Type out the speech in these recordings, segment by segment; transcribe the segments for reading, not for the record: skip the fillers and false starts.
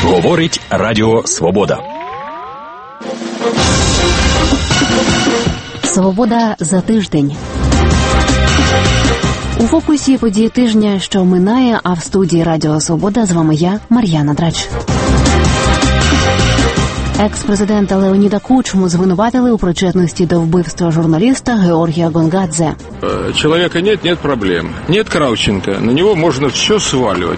Говорить Радіо Свобода. Свобода за тиждень. У фокусі події тижня, що минає, а в студії Радіо Свобода з вами я, Мар'яна Драч. Екс-президента Леоніда Кучму звинуватили у причетності до вбивства журналіста Георгія Гонгадзе. Человека нет проблем. Нет Кравченка, на него можно все сваливать.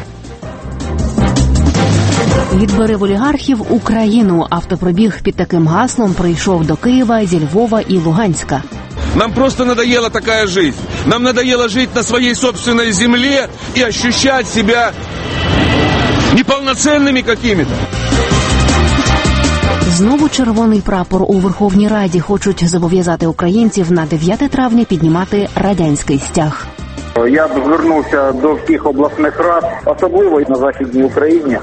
Відбери в олігархів Україну. Автопробіг під таким гаслом прийшов до Києва зі Львова і Луганська. Нам просто надоела такая жизнь. Нам надоело жить на своей собственной земле и ощущать себя неполноценными какими-то. Знову червоний прапор у Верховній Раді. Хочуть зобов'язати українців на 9 травня піднімати радянський стяг. Я б звернувся до всіх обласних рад, особливо на Західній Україні.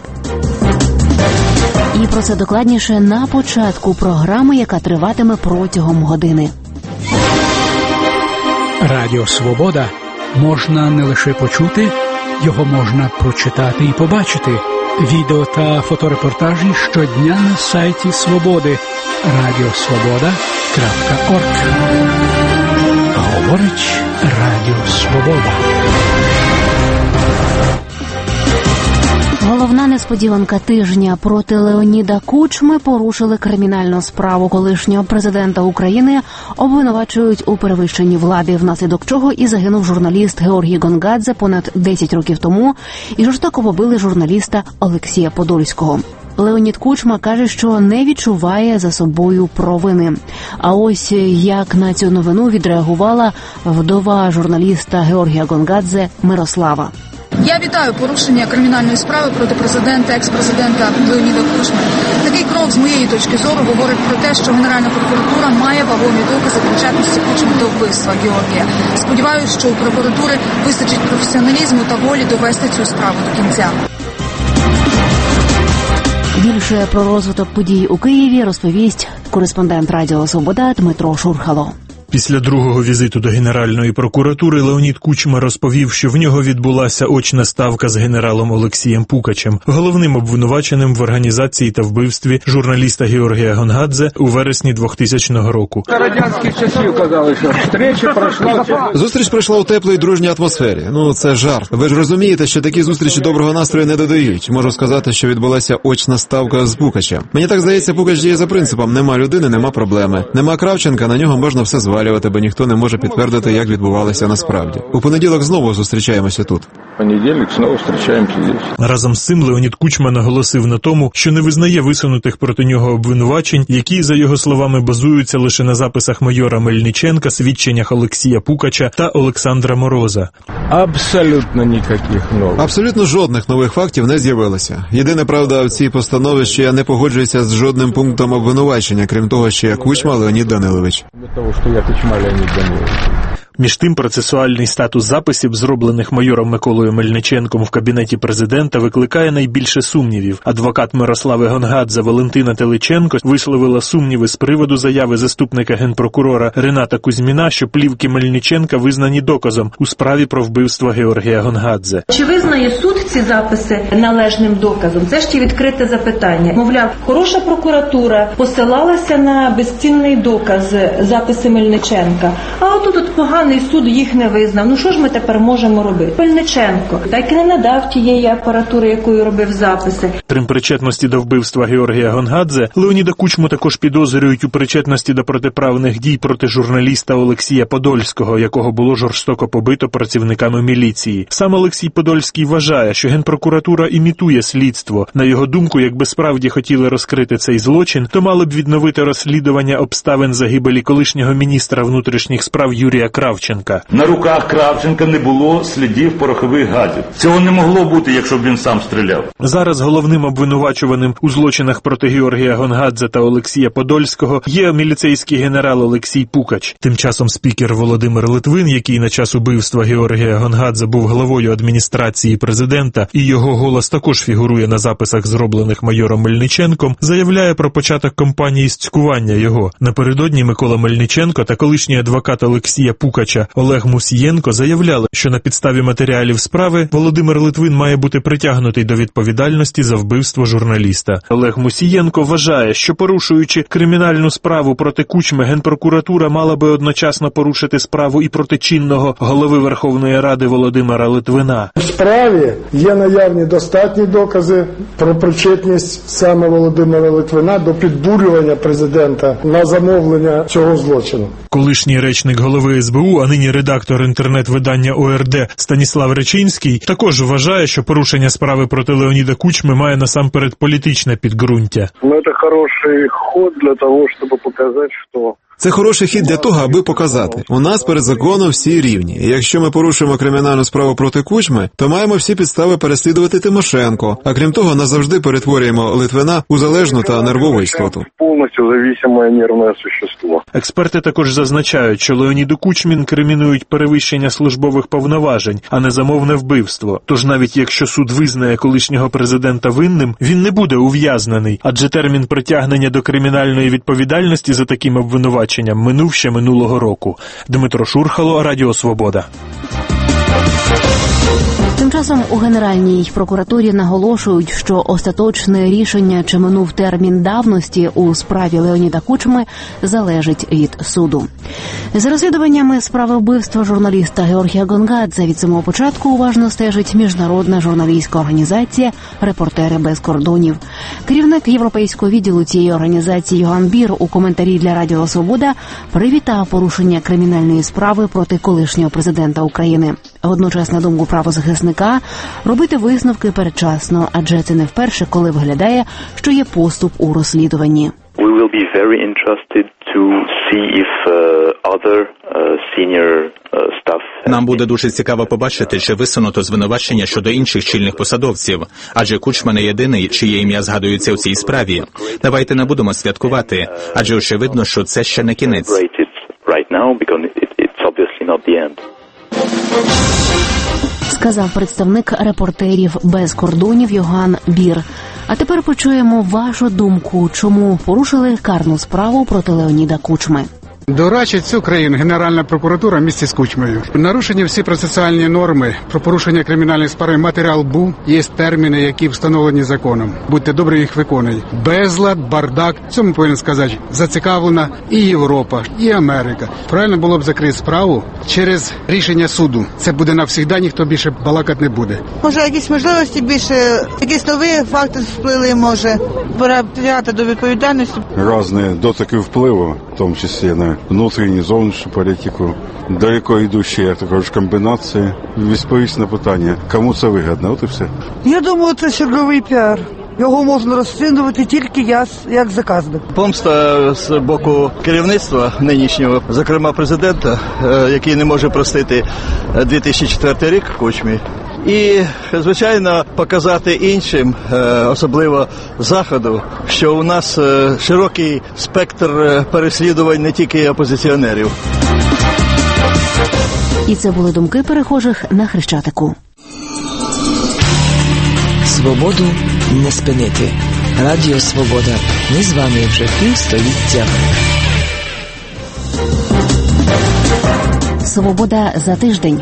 І про це докладніше на початку програми, яка триватиме протягом години. Радіо Свобода можна не лише почути, його можна прочитати і побачити. Відео та фоторепортажі щодня на сайті Свободи. radiosvoboda.org. Говорить Радіо Свобода. Головна несподіванка тижня. Проти Леоніда Кучми порушили кримінальну справу. Колишнього президента України обвинувачують у перевищенні влади, внаслідок чого і загинув журналіст Георгій Гонгадзе понад 10 років тому, і жорстоко побили журналіста Олексія Подольського. Леонід Кучма каже, що не відчуває за собою провини. А ось як на цю новину відреагувала вдова журналіста Георгія Гонгадзе Мирослава. Я вітаю порушення кримінальної справи проти президента, екс-президента Леоніда Кучми. Такий крок, з моєї точки зору, говорить про те, що Генеральна прокуратура має вагомі докази причетності Кучми до вбивства Георгія. Сподіваюся, що у прокуратури вистачить професіоналізму та волі довести цю справу до кінця. Більше про розвиток подій у Києві розповість кореспондент Радіо Свобода Дмитро Шурхало. Після другого візиту до Генеральної прокуратури Леонід Кучма розповів, що в нього відбулася очна ставка з генералом Олексієм Пукачем, головним обвинуваченим в організації та вбивстві журналіста Георгія Гонгадзе у вересні 2000 року. Радянських часів казали, що Зустріч пройшла у теплій дружній атмосфері. Це жарт. Ви ж розумієте, що такі зустрічі доброго настрою не додають. Можу сказати, що відбулася очна ставка з Пукачем. Мені так здається, Пукач діє за принципом: нема людини, нема проблеми. Нема Кравченка, на нього можна все звалювати, бо ніхто не може підтвердити, як відбувалося насправді. У понеділок знову зустрічаємося тут. Понеділок знову зустрічаємося тут. Разом з цим Леонід Кучма наголосив на тому, що не визнає висунутих проти нього обвинувачень, які, за його словами, базуються лише на записах майора Мельниченка, свідченнях Олексія Пукача та Олександра Мороза. Абсолютно ніяких нових. Абсолютно жодних нових фактів не з'явилося. Єдине, правда, в цій постанові, що я не погоджуюся з жодним пунктом обвинувачення, крім того, що я Кучма Леонід Данилович. Того, що я Кучма Леонід Данилович. Між тим, процесуальний статус записів, зроблених майором Миколою Мельниченком в кабінеті президента, викликає найбільше сумнівів. Адвокат Мирослави Гонгадзе Валентина Теличенко висловила сумніви з приводу заяви заступника генпрокурора Рената Кузьміна, що плівки Мельниченка визнані доказом у справі про вбивство Георгія Гонгадзе. Чи визнає суд ці записи належним доказом? Це ще відкрите запитання. Мовляв, хороша прокуратура посилалася на безцінний доказ записи Мельниченка, а отут поганий суд їх не визнав. Що ж ми тепер можемо робити? Мельниченко так і не надав тієї апаратури, якою робив записи. Крім причетності до вбивства Георгія Гонгадзе, Леоніда Кучму також підозрюють у причетності до протиправних дій проти журналіста Олексія Подольського, якого було жорстоко побито працівниками міліції. Сам Олексій Подольський вважає, що Генпрокуратура імітує слідство. На його думку, якби справді хотіли розкрити цей злочин, то мали б відновити розслідування обставин загибелі колишнього міністра внутрішніх справ Юрія Кравченка. На руках Кравченка не було слідів порохових газів. Цього не могло бути, якщо б він сам стріляв. Зараз головним обвинувачуваним у злочинах проти Георгія Гонгадзе та Олексія Подольського є міліцейський генерал Олексій Пукач. Тим часом спікер Володимир Литвин, який на час убивства Георгія Гонгадзе був главою адміністрації президента, і його голос також фігурує на записах, зроблених майором Мельниченком, заявляє про початок кампанії з цькування його. Напередодні Микола Мельниченко та колишній адвокат Олексія Пукач Слухача Олег Мусієнко заявляли, що на підставі матеріалів справи Володимир Литвин має бути притягнутий до відповідальності за вбивство журналіста. Олег Мусієнко вважає, що порушуючи кримінальну справу проти Кучми, Генпрокуратура мала би одночасно порушити справу і проти чинного голови Верховної Ради Володимира Литвина. В справі є наявні достатні докази про причетність саме Володимира Литвина до підбурювання президента на замовлення цього злочину. Колишній речник голови СБУ, а нині редактор інтернет-видання ОРД Станіслав Речинський також вважає, що порушення справи проти Леоніда Кучми має насамперед політичне підґрунтя. Це хороший ход для того, щоб показати, що... Це хороший хід для того, аби показати. У нас перед законом всі рівні. І якщо ми порушуємо кримінальну справу проти Кучми, то маємо всі підстави переслідувати Тимошенко. А крім того, назавжди перетворюємо Литвина у залежну та нервову істоту. Повністю зависиме нервне существо. Експерти також зазначають, що Леоніду Кучмі інкримінують перевищення службових повноважень, а не замовне вбивство. Тож навіть якщо суд визнає колишнього президента винним, він не буде ув'язнений, адже термін притягнення до кримінальної відповідальності за таким обвинуваченням минув ще минулого року. Дмитро Шурхало, Радіо Свобода. Тим часом у Генеральній прокуратурі наголошують, що остаточне рішення, чи минув термін давності у справі Леоніда Кучми, залежить від суду. За розслідуваннями справи вбивства журналіста Георгія Гонгадзе від самого початку уважно стежить міжнародна журналістська організація «Репортери без кордонів». Керівник європейського відділу цієї організації Йоганн Бір у коментарі для Радіо Свобода привітав порушення кримінальної справи проти колишнього президента України. Водночас, на думку правозахисника, робити висновки передчасно, адже це не вперше, коли виглядає, що є поступ у розслідуванні. We will be very interested to see if other senior staff. Нам буде дуже цікаво побачити, чи висунуто звинувачення щодо інших чільних посадовців, адже Кучма не єдиний, чиє ім'я згадується у цій справі. Давайте не будемо святкувати, адже очевидно, що це ще не кінець. Сказав представник «Репортерів без кордонів» Йоганн Бір. А тепер почуємо вашу думку, чому порушили карну справу проти Леоніда Кучми. Дурачить цю країну Генеральна прокуратура в місті з Кучмою. Нарушені всі процесуальні норми про порушення кримінальної справи. Матеріал був, є терміни, які встановлені законом. Будьте добрі, їх виконують. Безлад, бардак, цьому повинен сказати, зацікавлена і Європа, і Америка. Правильно було б закрити справу через рішення суду. Це буде навсігда, ніхто більше балакати не буде. Може, якісь можливості більше, якісь нові факти вплили, може, пора притягати до відповідальності. Різні дотики впливу, в тому числі на внутрішню, зовнішню політику, далеко йдущі, як також комбінації. Відповісти на питання, кому це вигідно, от і все. Я думаю, це черговий піар. Його можна розслідувати тільки я, як заказник. Помста з боку керівництва нинішнього, зокрема президента, який не може простити 2004 рік в Кучмі. І, звичайно, показати іншим, особливо Заходу, що у нас широкий спектр переслідувань не тільки опозиціонерів. І це були думки перехожих на Хрещатику. Свободу не спинити. Радіо Свобода. Ми з вами вже півстоліття. Свобода за тиждень.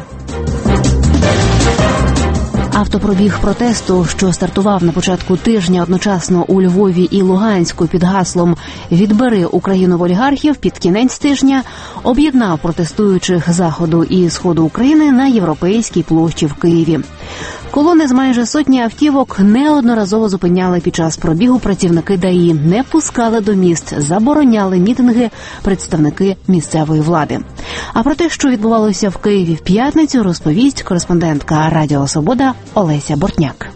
Автопробіг протесту, що стартував на початку тижня одночасно у Львові і Луганську під гаслом «Відбери Україну в олігархів» під кінець тижня, об'єднав протестуючих Заходу і Сходу України на Європейській площі в Києві. Колони з майже сотні автівок неодноразово зупиняли під час пробігу працівники ДАІ, не пускали до міст, забороняли мітинги представники місцевої влади. А про те, що відбувалося в Києві в п'ятницю, розповість кореспондентка Радіо Свобода Олеся Бортняк.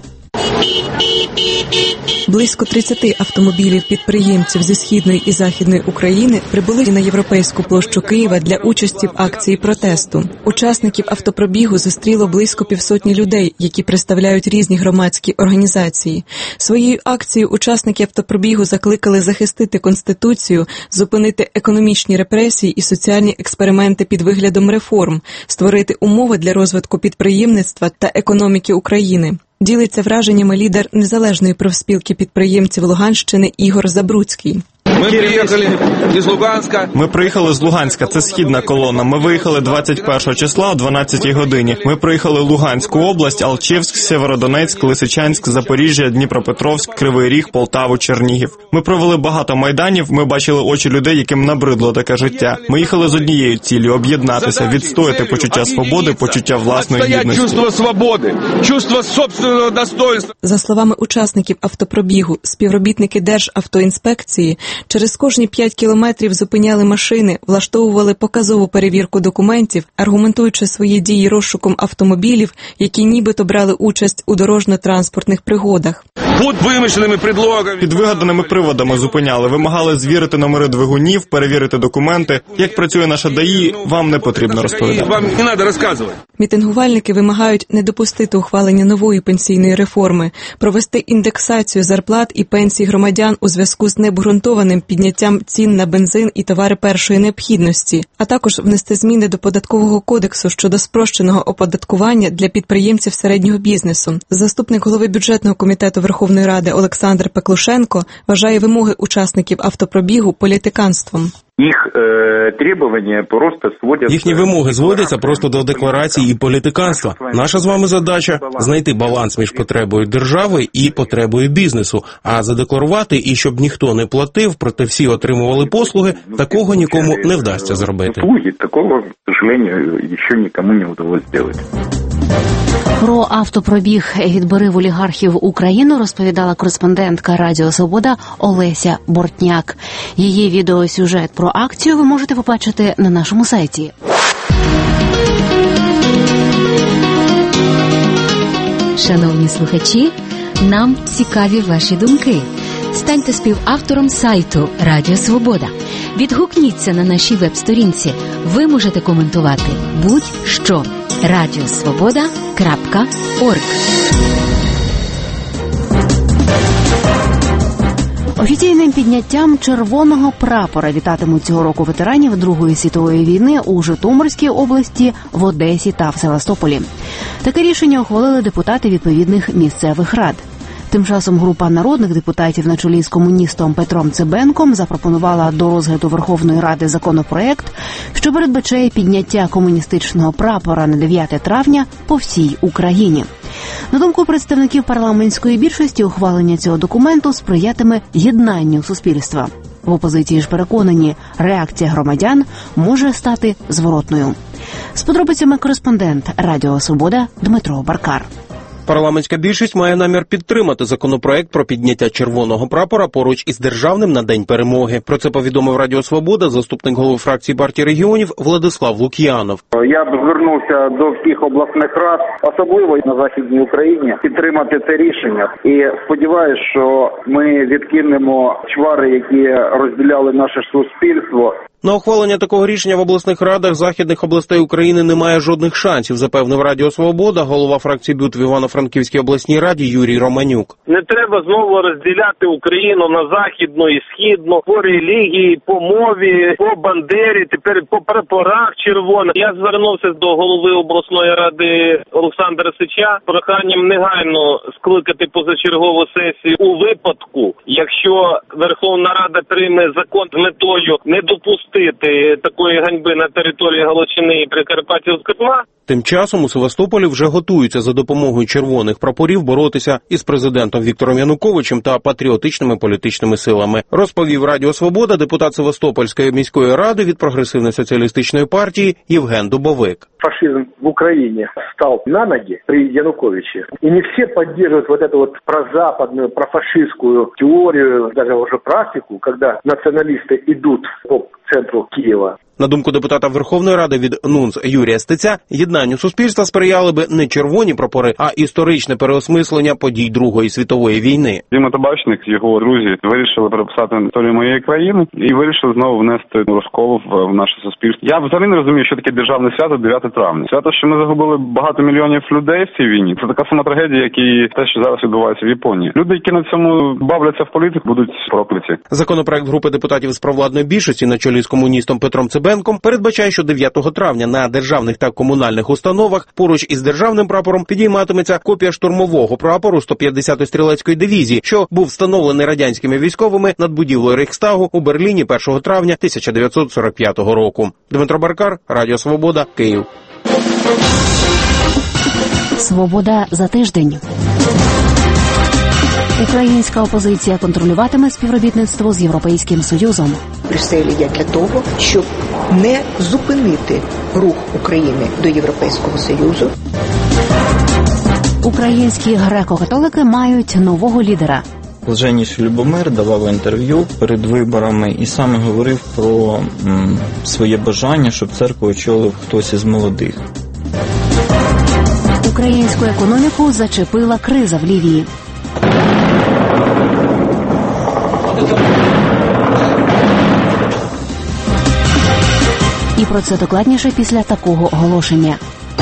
Близько 30 автомобілів підприємців зі Східної і Західної України прибули на Європейську площу Києва для участі в акції протесту. Учасників автопробігу зустріло близько 500 людей, які представляють різні громадські організації. Своєю акцією учасники автопробігу закликали захистити Конституцію, зупинити економічні репресії і соціальні експерименти під виглядом реформ, створити умови для розвитку підприємництва та економіки України. Ділиться враженнями лідер Незалежної профспілки підприємців Луганщини Ігор Забруцький. Мы приехали из Луганска. Ми приїхали з Луганська, це східна колона. Ми виїхали 21 числа о 12 годині. Ми приїхали Луганську область, Алчевськ, Сєвєродонецьк, Лисичанськ, Запоріжжя, Дніпропетровськ, Кривий Ріг, Полтаву, Чернігів. Ми провели багато майданів, ми бачили очі людей, яким набридло таке життя. Ми їхали з однією ціллю – об'єднатися, відстояти почуття свободи, почуття власної гідності. Чувство свободи, чувство собственного достоинства. За словами учасників автопробігу, співробітники Державтоінспекції через кожні 5 кілометрів зупиняли машини, влаштовували показову перевірку документів, аргументуючи свої дії розшуком автомобілів, які нібито брали участь у дорожньо-транспортних пригодах. Під вигаданими приводами зупиняли, вимагали звірити номери двигунів, перевірити документи. Як працює наша ДАІ, вам не потрібно розповідати. Вам не треба розказувати. Мітингувальники вимагають не допустити ухвалення нової пенсійної реформи, провести індексацію зарплат і пенсій громадян у зв'язку з необґрунтованим підняттям цін на бензин і товари першої необхідності, а також внести зміни до Податкового кодексу щодо спрощеного оподаткування для підприємців середнього бізнесу. Заступник голови бюджетного комітету Верховної Ради Олександр Пеклушенко вважає вимоги учасників автопробігу політиканством. Їхні вимоги зводяться просто до декларацій і політиканства. Наша з вами задача – знайти баланс між потребою держави і потребою бізнесу, а задекларувати і щоб ніхто не платив, проте всі отримували послуги, такого нікому не вдасться зробити. Такого, к сожалению, ще нікому не вдалося зробити. Про автопробіг «Відбери в олігархів Україну» розповідала кореспондентка Радіо Свобода Олеся Бортняк. Її відеосюжет про акцію ви можете побачити на нашому сайті. Шановні слухачі, нам цікаві ваші думки. Станьте співавтором сайту Радіо Свобода. Відгукніться на нашій веб-сторінці. Ви можете коментувати будь-що. radiosvoboda.org. Офіційним підняттям червоного прапора вітатимуть цього року ветеранів Другої світової війни у Житомирській області, в Одесі та в Севастополі. Таке рішення ухвалили депутати відповідних місцевих рад. Тим часом група народних депутатів на чолі з комуністом Петром Цибенком запропонувала до розгляду Верховної Ради законопроект, що передбачає підняття комуністичного прапора на 9 травня по всій Україні. На думку представників парламентської більшості, ухвалення цього документу сприятиме єднанню суспільства. В опозиції ж переконані, реакція громадян може стати зворотною. З подробицями кореспондент Радіо Свобода Дмитро Баркар. Парламентська більшість має намір підтримати законопроект про підняття червоного прапора поруч із державним на День перемоги. Про це повідомив Радіо Свобода заступник голови фракції партії регіонів Владислав Лук'янов. Я б звернувся до всіх обласних рад, особливо на Західній Україні, підтримати це рішення. І сподіваюся, що ми відкинемо чвари, які розділяли наше суспільство. На ухвалення такого рішення в обласних радах західних областей України немає жодних шансів, запевнив Радіо Свобода голова фракції БЮТ в Івано-Франківській обласній раді Юрій Романюк. Не треба знову розділяти Україну на західну і східну, по релігії, по мові, по бандері, тепер по прапорах червоних. Я звернувся до голови обласної ради Олександра Сича з проханням негайно скликати позачергову сесію у випадку, якщо Верховна Рада прийме закон з метою не допустити такої ганьби на території Галичини і Прикарпаття, зокрема. Тим часом у Севастополі вже готуються за допомогою червоних прапорів боротися із президентом Віктором Януковичем та патріотичними політичними силами. Розповів Радіо Свобода депутат Севастопольської міської ради від Прогресивно-соціалістичної партії Євген Дубовик. Фашизм в Украине встал на ноги при Януковиче. И не все поддерживают вот эту вот прозападную, профашистскую теорию, даже уже практику, когда националисты идут по центру Киева. На думку депутата Верховної Ради від НУНС Юрія Стеця, єднанню суспільства сприяли би не червоні прапори, а історичне переосмислення подій Другої світової війни. Діма Табачник, його друзі вирішили переписати історію моєї країни і вирішили знову внести розкол в наше суспільство. Я взагалі не розумію, що таке державне свято 9 травня. Свято, що ми загубили багато мільйонів людей в цій війні. Це така сама трагедія, як і те, що зараз відбувається в Японії. Люди, які на цьому бавляться в політику, будуть прокляті. Законопроект групи депутатів з провладної більшості на чолі з комуністом Петром Цибенком Клименком передбачає, що 9 травня на державних та комунальних установах поруч із державним прапором підійматиметься копія штурмового прапору 150-ї стрілецької дивізії, що був встановлений радянськими військовими над будівлею Рейхстагу у Берліні 1 травня 1945 року. Дмитро Баркар, Радіо Свобода, Київ. Свобода за тиждень. Українська опозиція контролюватиме співробітництво з Європейським Союзом. Брюсселі є для того, щоб не зупинити рух України до Європейського Союзу. Українські греко-католики мають нового лідера. Блаженніший Любомир давав інтерв'ю перед виборами і саме говорив про своє бажання, щоб церкву очолив хтось із молодих. Українську економіку зачепила криза в Лівії. І про це докладніше після такого оголошення.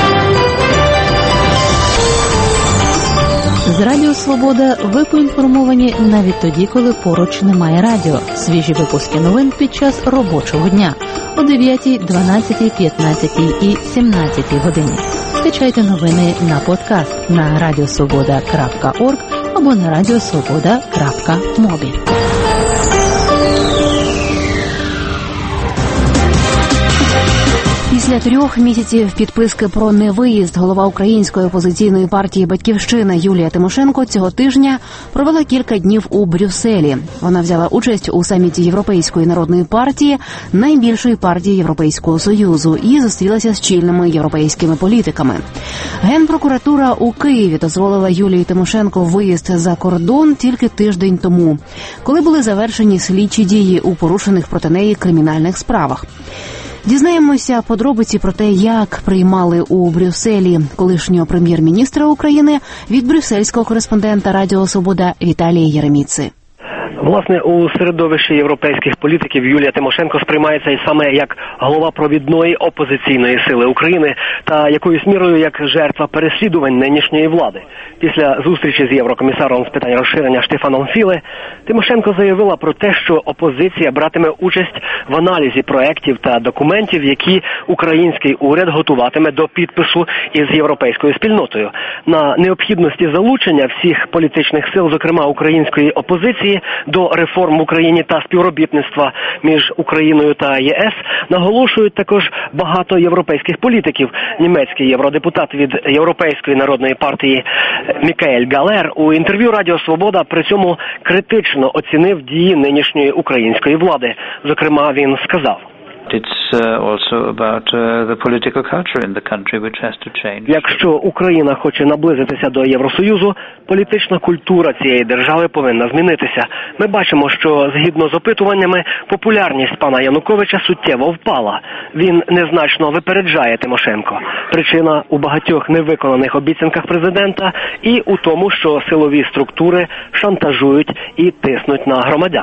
З Радіо Свобода ви поінформовані навіть тоді, коли поруч немає радіо. Свіжі випуски новин під час робочого дня о 9, 12, 15 і 17 годині. Скачайте новини на подкаст на radiosvoboda.org або на radiosvoboda.mobil. Після 3 місяців підписки про невиїзд голова Української опозиційної партії «Батьківщина» Юлія Тимошенко цього тижня провела кілька днів у Брюсселі. Вона взяла участь у саміті Європейської народної партії, найбільшої партії Європейського Союзу, і зустрілася з чільними європейськими політиками. Генпрокуратура у Києві дозволила Юлії Тимошенко виїзд за кордон тільки тиждень тому, коли були завершені слідчі дії у порушених проти неї кримінальних справах. Дізнаємося подробиці про те, як приймали у Брюсселі колишнього прем'єр-міністра України від брюссельського кореспондента Радіо Свобода Віталія Єреміци. Власне, у середовищі європейських політиків Юлія Тимошенко сприймається і саме як голова провідної опозиційної сили України та якоюсь мірою як жертва переслідувань нинішньої влади. Після зустрічі з єврокомісаром з питань розширення Штефаном Філе Тимошенко заявила про те, що опозиція братиме участь в аналізі проєктів та документів, які український уряд готуватиме до підпису із європейською спільнотою. На необхідності залучення всіх політичних сил, зокрема української опозиції, до реформ в Україні та співробітництва між Україною та ЄС наголошують також багато європейських політиків. Німецький євродепутат від Європейської народної партії Мікаель Галер у інтерв'ю Радіо Свобода при цьому критично оцінив дії нинішньої української влади. Зокрема, він сказав: якщо Україна хоче наблизитися до Євросоюзу, політична культура цієї держави повинна змінитися. Ми бачимо, що згідно з опитуваннями популярність пана Януковича суттєво впала. Він незначно випереджає Тимошенко. Причина у багатьох невиконаних обіцянках президента і у тому, що силові структури шантажують і тиснуть на громадян.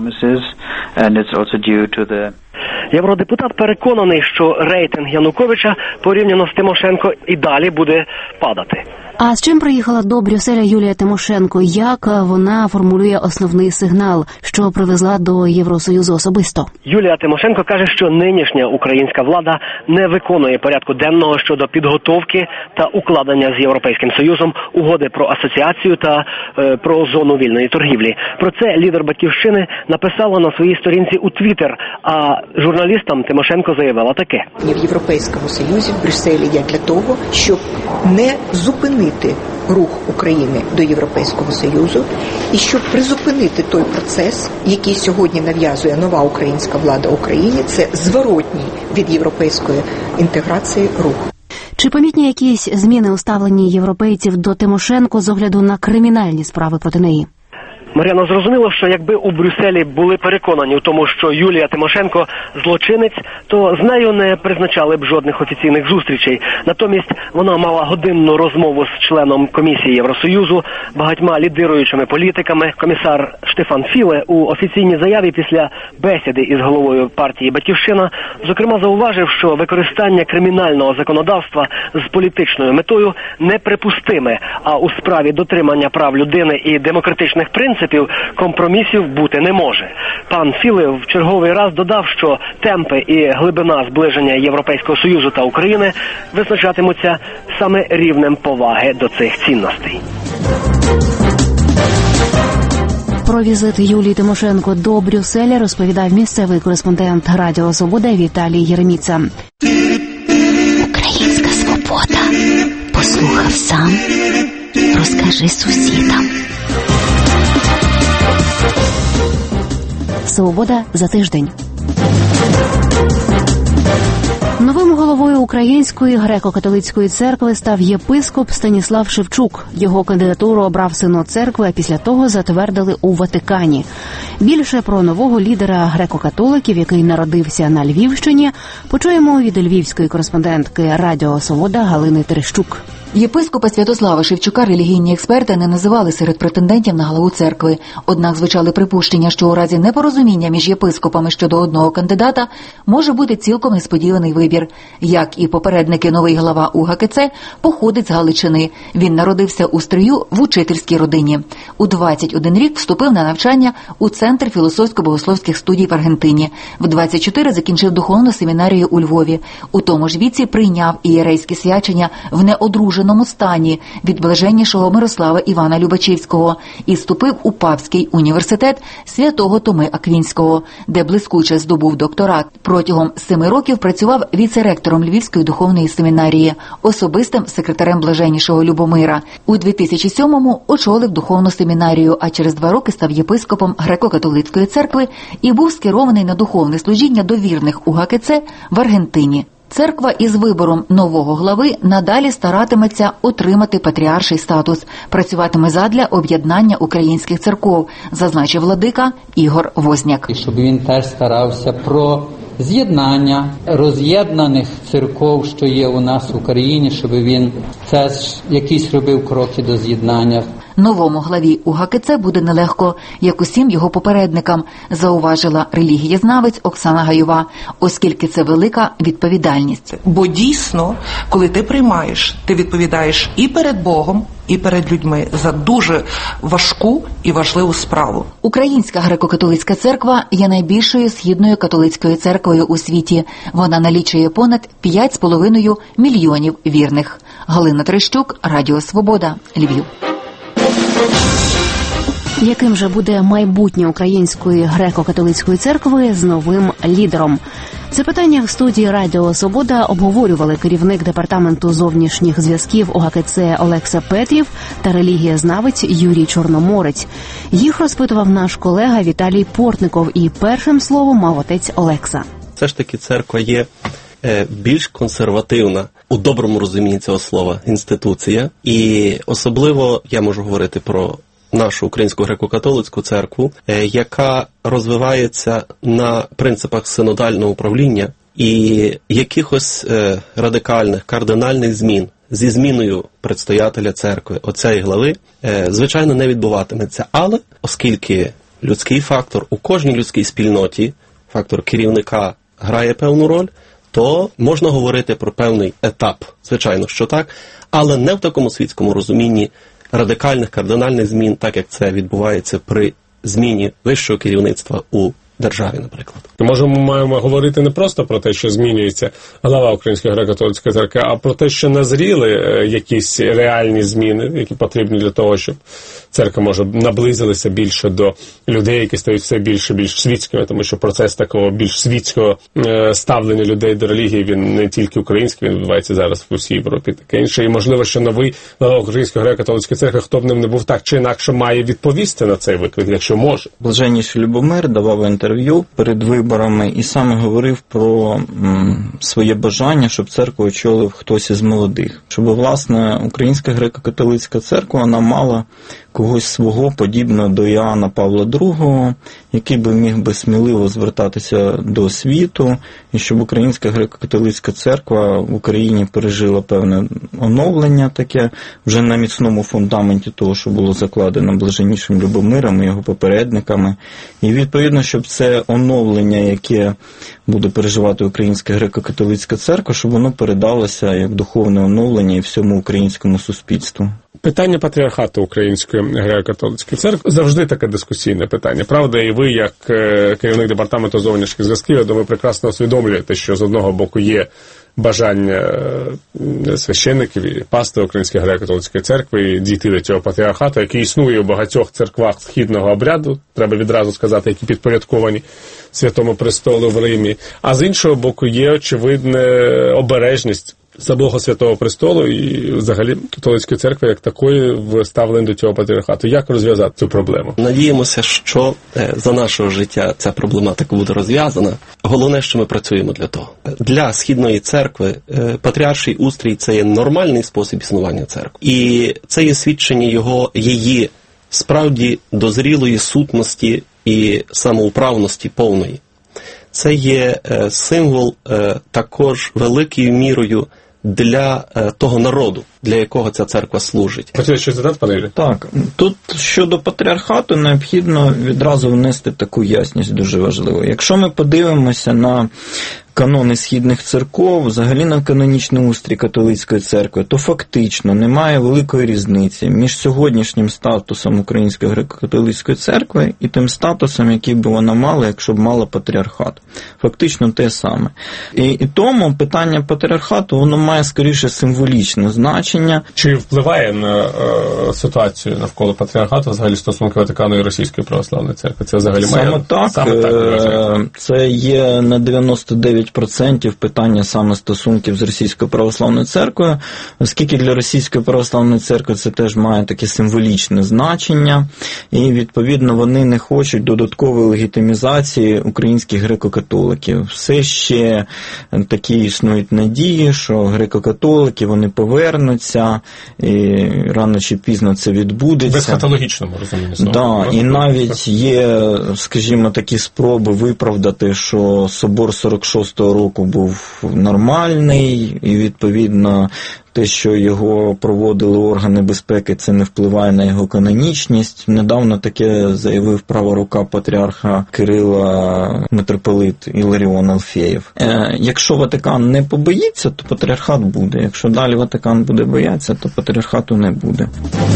Євродепутат переконаний, що рейтинг Януковича порівняно з Тимошенко і далі буде падати. А з чим приїхала до Брюсселя Юлія Тимошенко? Як вона формулює основний сигнал, що привезла до Євросоюзу особисто? Юлія Тимошенко каже, що нинішня українська влада не виконує порядку денного щодо підготовки та укладення з Європейським Союзом угоди про асоціацію та про зону вільної торгівлі. Про це лідер «Батьківщини» написала на своїй сторінці у Твіттер, а журналістам Тимошенко заявила таке: в Європейському Союзі в Брюсселі є для того, щоб не зупинити рух України до Європейського Союзу і щоб призупинити той процес, який сьогодні нав'язує нова українська влада Україні, це зворотній від європейської інтеграції рух. Чи помітні якісь зміни у ставленні європейців до Тимошенко з огляду на кримінальні справи проти неї? Мар'яно, зрозуміло, що якби у Брюсселі були переконані у тому, що Юлія Тимошенко злочинець, то з нею не призначали б жодних офіційних зустрічей. Натомість вона мала годинну розмову з членом комісії Євросоюзу, багатьма лідируючими політиками. Комісар Штефан Філе у офіційній заяві після бесіди із головою партії «Батьківщина» зокрема зауважив, що використання кримінального законодавства з політичною метою неприпустиме, а у справі дотримання прав людини і демократичних принципів принципів компромісів бути не може. Пан Філе в черговий раз додав, що темпи і глибина зближення Європейського Союзу та України визначатимуться саме рівнем поваги до цих цінностей. Про візит Юлії Тимошенко до Брюсселя розповідав місцевий кореспондент Радіо Свобода Віталій Єреміца. Українська свобода. Послухав сам, розкажи сусідам. Свобода за тиждень. Новим головою Української греко-католицької церкви став єпископ Станіслав Шевчук. Його кандидатуру обрав синод церкви, а після того затвердили у Ватикані. Більше про нового лідера греко-католиків, який народився на Львівщині, почуємо від львівської кореспондентки Радіо Свобода Галини Терещук. Єпископа Святослава Шевчука релігійні експерти не називали серед претендентів на главу церкви. Однак звучали припущення, що у разі непорозуміння між єпископами щодо одного кандидата може бути цілком несподіваний вибір. Як і попередники, новий глава УГКЦ походить з Галичини. Він народився у Стрию в учительській родині. У 21 рік вступив на навчання у Центр філософсько-богословських студій в Аргентині. В 24 закінчив духовну семінарію у Львові. У тому ж віці прийняв ієрейське свячення в неодруженому стані від блаженнішого Мирослава Івана Любачівського і вступив у Папський університет Святого Томи Аквінського, де блискуче здобув докторат. Протягом 7 років працював віце-ректором Львівської духовної семінарії, особистим секретарем блаженнішого Любомира. У 2007-му очолив духовну семінарію, а через 2 роки став єпископом греко-католицької церкви і був скерований на духовне служіння до вірних УГКЦ в Аргентині. Церква із вибором нового глави надалі старатиметься отримати патріарший статус, працюватиме задля об'єднання українських церков, зазначив владика Ігор Возняк. І щоб він теж старався про з'єднання роз'єднаних церков, що є у нас в Україні, щоб він це якісь робив кроки до з'єднання. Новому главі УГКЦ буде нелегко, як усім його попередникам, зауважила релігієзнавець Оксана Гайова, оскільки це велика відповідальність. Бо дійсно, коли ти приймаєш, ти відповідаєш і перед Богом, і перед людьми за дуже важку і важливу справу. Українська греко-католицька церква є найбільшою східною католицькою церквою у світі. Вона налічує понад 5,5 мільйонів вірних. Галина Терещук, Радіо Свобода, Львів. Яким же буде майбутнє Української греко-католицької церкви з новим лідером? Це питання в студії Радіо Свобода обговорювали керівник департаменту зовнішніх зв'язків УГКЦ Олекса Петрів та релігієзнавець Юрій Чорноморець. Їх розпитував наш колега Віталій Портников, і першим словом мав отець Олекса. Все ж таки церква є більш консервативна, у доброму розумінні цього слова, інституція. І особливо я можу говорити про нашу Українську греко-католицьку церкву, яка розвивається на принципах синодального управління і якихось радикальних, кардинальних змін зі зміною предстоятеля церкви, отця і глави, звичайно, не відбуватиметься. Але оскільки людський фактор у кожній людській спільноті, фактор керівника грає певну роль, то можна говорити про певний етап, звичайно, що так, але не в такому світському розумінні радикальних, кардинальних змін, так як це відбувається при зміні вищого керівництва у державі, наприклад. Може, ми маємо говорити не просто про те, що змінюється глава Української греко-католицької церкви, а про те, що назріли якісь реальні зміни, які потрібні для того, щоб церква, може, наблизилася більше до людей, які стають все більше і більш світськими, тому що процес такого більш світського ставлення людей до релігії, він не тільки український, він відбувається зараз в усій Європі, таке інше. І, можливо, що новий глава Української греко-католицької церкви, хто б ним не був, так чи інакше має відповісти на цей виклик, якщо може. Блаженніший Любомир давав інтерв'ю перед виборами і саме говорив про своє бажання, щоб церкву очолив хтось із молодих. Щоб, власне, Українська греко-католицька церква, вона мала когось свого, подібного до Іоанна Павла II, який би міг би сміливо звертатися до світу, і щоб Українська греко-католицька церква в Україні пережила певне оновлення таке, вже на міцному фундаменті того, що було закладено Блаженнішим Любомиром і його попередниками. І відповідно, щоб це оновлення, яке буде переживати Українська греко-католицька церква, щоб воно передалося як духовне оновлення і всьому українському суспільству. Питання патріархату Української греко-католицької церкви завжди таке дискусійне питання. Правда, і ви, як керівник департаменту зовнішніх зв'язків, я думаю, прекрасно усвідомлюєте, що з одного боку є бажання священників і пастор Української греко-католицької церкви дійти до цього патріархату, який існує у багатьох церквах східного обряду, треба відразу сказати, які підпорядковані Святому Престолу в Римі. А з іншого боку є очевидна обережність самого Святого Престолу і взагалі католицької церкви як такої в ставленні до цього патріархату. Як розв'язати цю проблему? Надіємося, що за нашого життя ця проблематика буде розв'язана. Головне, що ми працюємо для того. Для Східної церкви патріарший устрій – це є нормальний спосіб існування церкви. І це є свідчення її справді дозрілої сутності і самоуправності повної. Це є символ також великою мірою для того народу, для якого ця церква служить. Хотіли щось задати, пане Юрій? Так, тут щодо патріархату необхідно відразу внести таку ясність дуже важливу. Якщо ми подивимося на канони східних церков, взагалі на канонічний устрій католицької церкви, то фактично немає великої різниці між сьогоднішнім статусом Української греко-католицької церкви і тим статусом, який би вона мала, якщо б мала патріархат. Фактично те саме. І тому питання патріархату, воно має скоріше символічне значення. Чи впливає на ситуацію навколо патріархату взагалі стосунки Ватикану і Російської православної церкви? Це взагалі має? Саме так. Це є на 99% питання саме стосунків з Російською православною церквою, оскільки для Російської православної церкви це теж має таке символічне значення, і відповідно вони не хочуть додаткової легітимізації українських греко-католиків. Все ще такі існують надії, що греко-католики, вони повернуться, і рано чи пізно це відбудеться. В есхатологічному розумінні. Да, і навіть є, скажімо, такі спроби виправдати, що собор 46-го року був нормальний, і відповідно те, що його проводили органи безпеки, це не впливає на його канонічність. Недавно таке заявив права рука патріарха Кирила митрополит Іларіон Алфєєв. Якщо Ватикан не побоїться, то патріархат буде. Якщо далі Ватикан буде боятися, то патріархату не буде.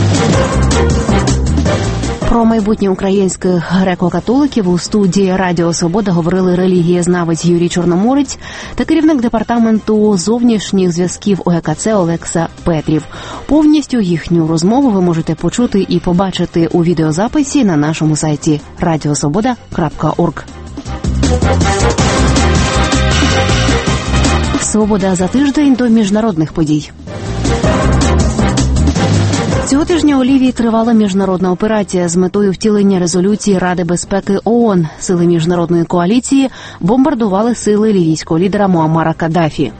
Про майбутнє українських греко-католиків у студії Радіо Свобода говорили релігієзнавець Юрій Чорноморець та керівник департаменту зовнішніх зв'язків ОГКЦ Олекса Петрів. Повністю їхню розмову ви можете почути і побачити у відеозаписі на нашому сайті radiosvoboda.org. Свобода за тиждень до міжнародних подій. Цього тижня у Лівії тривала міжнародна операція з метою втілення резолюції Ради безпеки ООН. Сили міжнародної коаліції бомбардували сили лівійського лідера Муаммара Каддафі.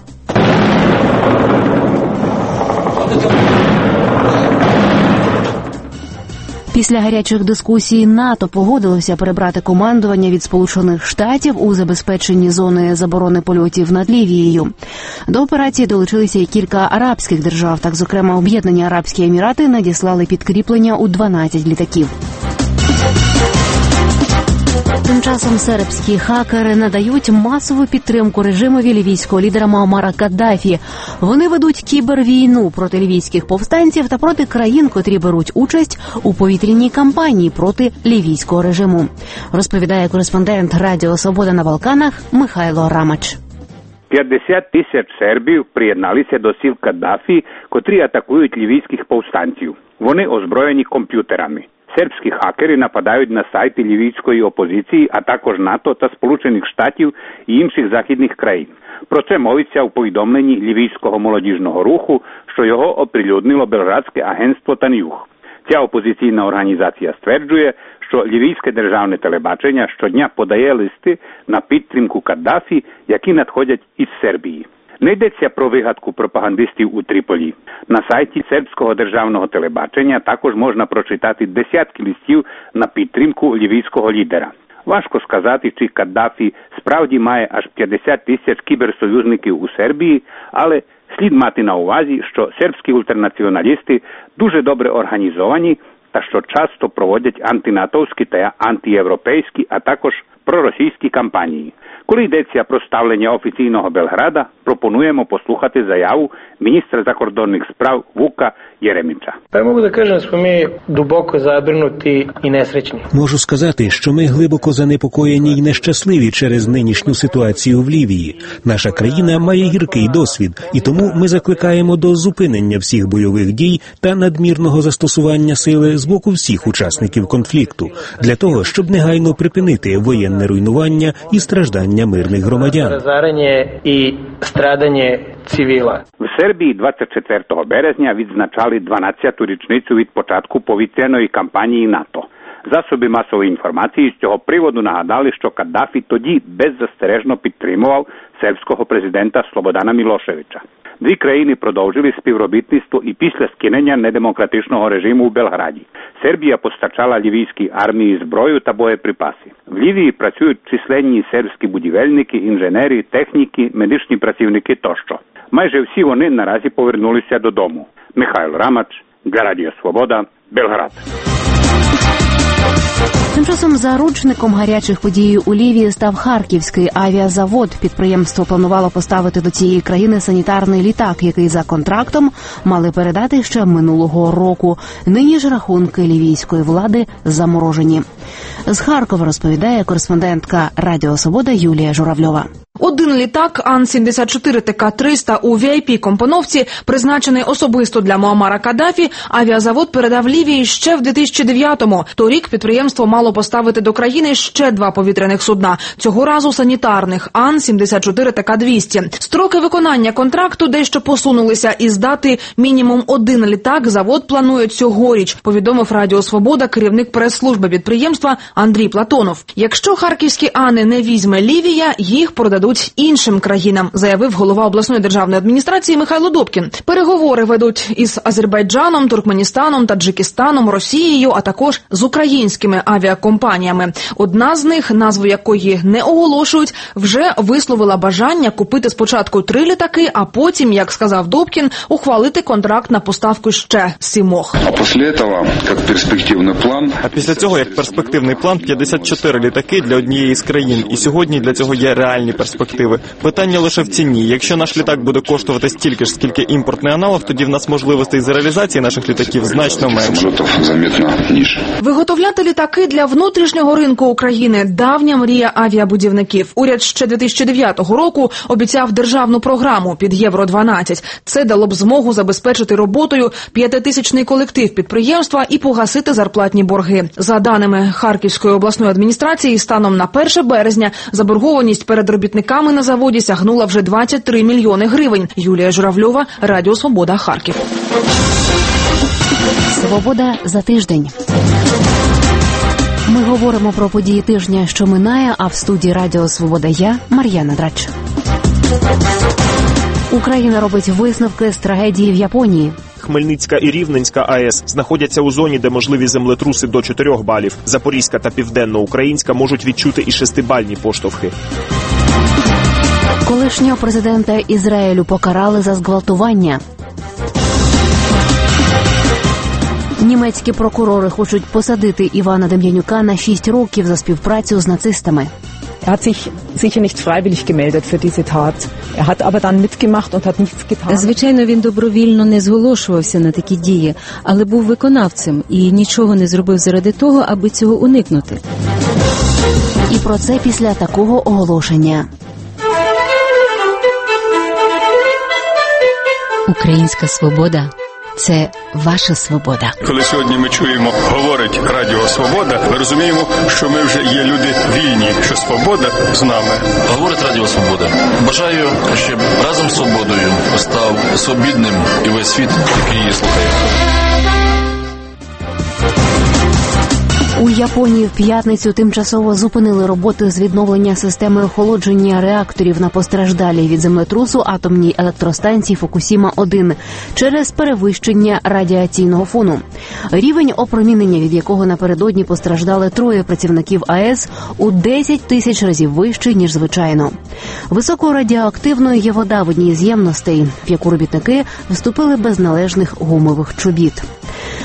Після гарячих дискусій НАТО погодилося перебрати командування від Сполучених Штатів у забезпеченні зони заборони польотів над Лівією. До операції долучилися і кілька арабських держав, так, зокрема, Об'єднані Арабські Емірати надіслали підкріплення у 12 літаків. Тим часом сербські хакери надають масову підтримку режимові лівійського лідера Муаммара Каддафі. Вони ведуть кібервійну проти лівійських повстанців та проти країн, котрі беруть участь у повітряній кампанії проти лівійського режиму. Розповідає кореспондент Радіо Свобода на Балканах Михайло Рамач. 50 тисяч сербів приєдналися до сил Каддафі, котрі атакують лівійських повстанців. Вони озброєні комп'ютерами. Сербські хакери нападають на сайти лівійської опозиції, а також НАТО та Сполучених Штатів і інших західних країн. Про це мовиться у повідомленні лівійського молодіжного руху, що його оприлюднило Белградське агентство Танюг. Ця опозиційна організація стверджує, що лівійське державне телебачення щодня подає листи на підтримку Каддафі, які надходять із Сербії. Не йдеться про вигадку пропагандистів у Тріполі. На сайті сербського державного телебачення також можна прочитати десятки листів на підтримку лівійського лідера. Важко сказати, чи Каддафі справді має аж 50 тисяч кіберсоюзників у Сербії, але слід мати на увазі, що сербські ультранаціоналісти дуже добре організовані та що часто проводять антинатовські та антиєвропейські, а також проросійські кампанії. Коли йдеться про ставлення офіційного Белграда, пропонуємо послухати заяву міністра закордонних справ Вука Єреміча. Я можу сказати, що ми глибоко забринуті і несречні. Можу сказати, що ми глибоко занепокоєні й нещасливі через нинішню ситуацію в Лівії. Наша країна має гіркий досвід, і тому ми закликаємо до зупинення всіх бойових дій та надмірного застосування сили з боку всіх учасників конфлікту, для того, щоб негайно припинити воєнне руйнування і страждання мирних громадян. Розорення і страдання цивіла. В Сербії 24 березня відзначали 12-ту річницю від початку повітряної кампанії НАТО. Засоби масової інформації з цього приводу нагадали, що Каддафі тоді беззастережно підтримував сербського президента Слободана Мілошевича. Дві країни продовжили співробітництво і після скинення недемократичного режиму в Белграді. Сербія постачала лівійській армії зброю та боєприпаси. В Лівії працюють численні сербські будівельники, інженери, техніки, медичні працівники тощо. Майже всі вони наразі повернулися додому. Михайло Рамач, для Радіо Свобода, Белград. Тим часом заручником гарячих подій у Лівії став Харківський авіазавод. Підприємство планувало поставити до цієї країни санітарний літак, який за контрактом мали передати ще минулого року. Нині ж рахунки лівійської влади заморожені. З Харкова розповідає кореспондентка Радіо Свобода Юлія Журавльова. Один літак Ан-74 ТК-300 у VIP-компоновці, призначений особисто для Муаммара Каддафі, авіазавод передав Лівії ще в 2009-му. Торік підприємство мало поставити до країни ще 2 повітряних судна, цього разу санітарних Ан-74 ТК-200. Строки виконання контракту дещо посунулися, і здати мінімум 1 літак завод планує цьогоріч, повідомив Радіо Свобода керівник прес-служби підприємства Андрій Платонов. Якщо харківські Ани не візьме Лівія, їх продадуть іншим країнам, заявив голова обласної державної адміністрації Михайло Добкін. Переговори ведуть із Азербайджаном, Туркменістаном, Таджикистаном, Росією, а також з українськими авіакомпаніями. Одна з них, назву якої не оголошують, вже висловила бажання купити спочатку 3 літаки, а потім, як сказав Добкін, ухвалити контракт на поставку ще 7. А після цього, як перспективний план, 54 літаки для однієї з країн. І сьогодні для цього є реальні перспективи. Питання лише в ціні. Якщо наш літак буде коштувати стільки ж, скільки імпортний аналог, тоді в нас можливостей з реалізації наших літаків значно менше. Виготовляти літаки для внутрішнього ринку України – давня мрія авіабудівників. Уряд ще 2009 року обіцяв державну програму під Євро-12. Це дало б змогу забезпечити роботою 5-тисячний колектив підприємства і погасити зарплатні борги. За даними Харківської обласної адміністрації, станом на 1 березня заборгованість перед робітниками на заводі сягнула вже 23 мільйони гривень. Юлія Журавльова, Радіо Свобода, Харків. Свобода за тиждень. Ми говоримо про події тижня, що минає, а в студії Радіо Свобода я, Мар'яна Драч. Україна робить висновки з трагедії в Японії. Хмельницька і Рівненська АЕС знаходяться у зоні, де можливі землетруси до 4 балів. Запорізька та Південноукраїнська можуть відчути і 6-бальні поштовхи. Колишнього президента Ізраїлю покарали за зґвалтування. Німецькі прокурори хочуть посадити Івана Дем'янюка на 6 років за співпрацю з нацистами. Er hat sich sicher nicht freiwillig gemeldet für diese Tat. Er hat aber dann mitgemacht und hat nichts getan. Звичайно, він добровільно не зголошувався на такі дії, але був виконавцем і нічого не зробив заради того, аби цього уникнути. І про це після такого оголошення. Українська свобода – це ваша свобода. Коли сьогодні ми чуємо, говорить Радіо Свобода, ми розуміємо, що ми вже є люди вільні, що свобода з нами. Говорить Радіо Свобода. Бажаю, щоб разом з свободою став свобідним і весь світ, який її слухає. У Японії в п'ятницю тимчасово зупинили роботи з відновлення системи охолодження реакторів на постраждалій від землетрусу атомній електростанції Фукусіма-1 через перевищення радіаційного фону. Рівень опромінення, від якого напередодні постраждали 3 працівників АЕС, у 10 тисяч разів вищий, ніж звичайно. Високорадіоактивною є вода в одній з ємностей, в яку робітники вступили без належних гумових чобіт.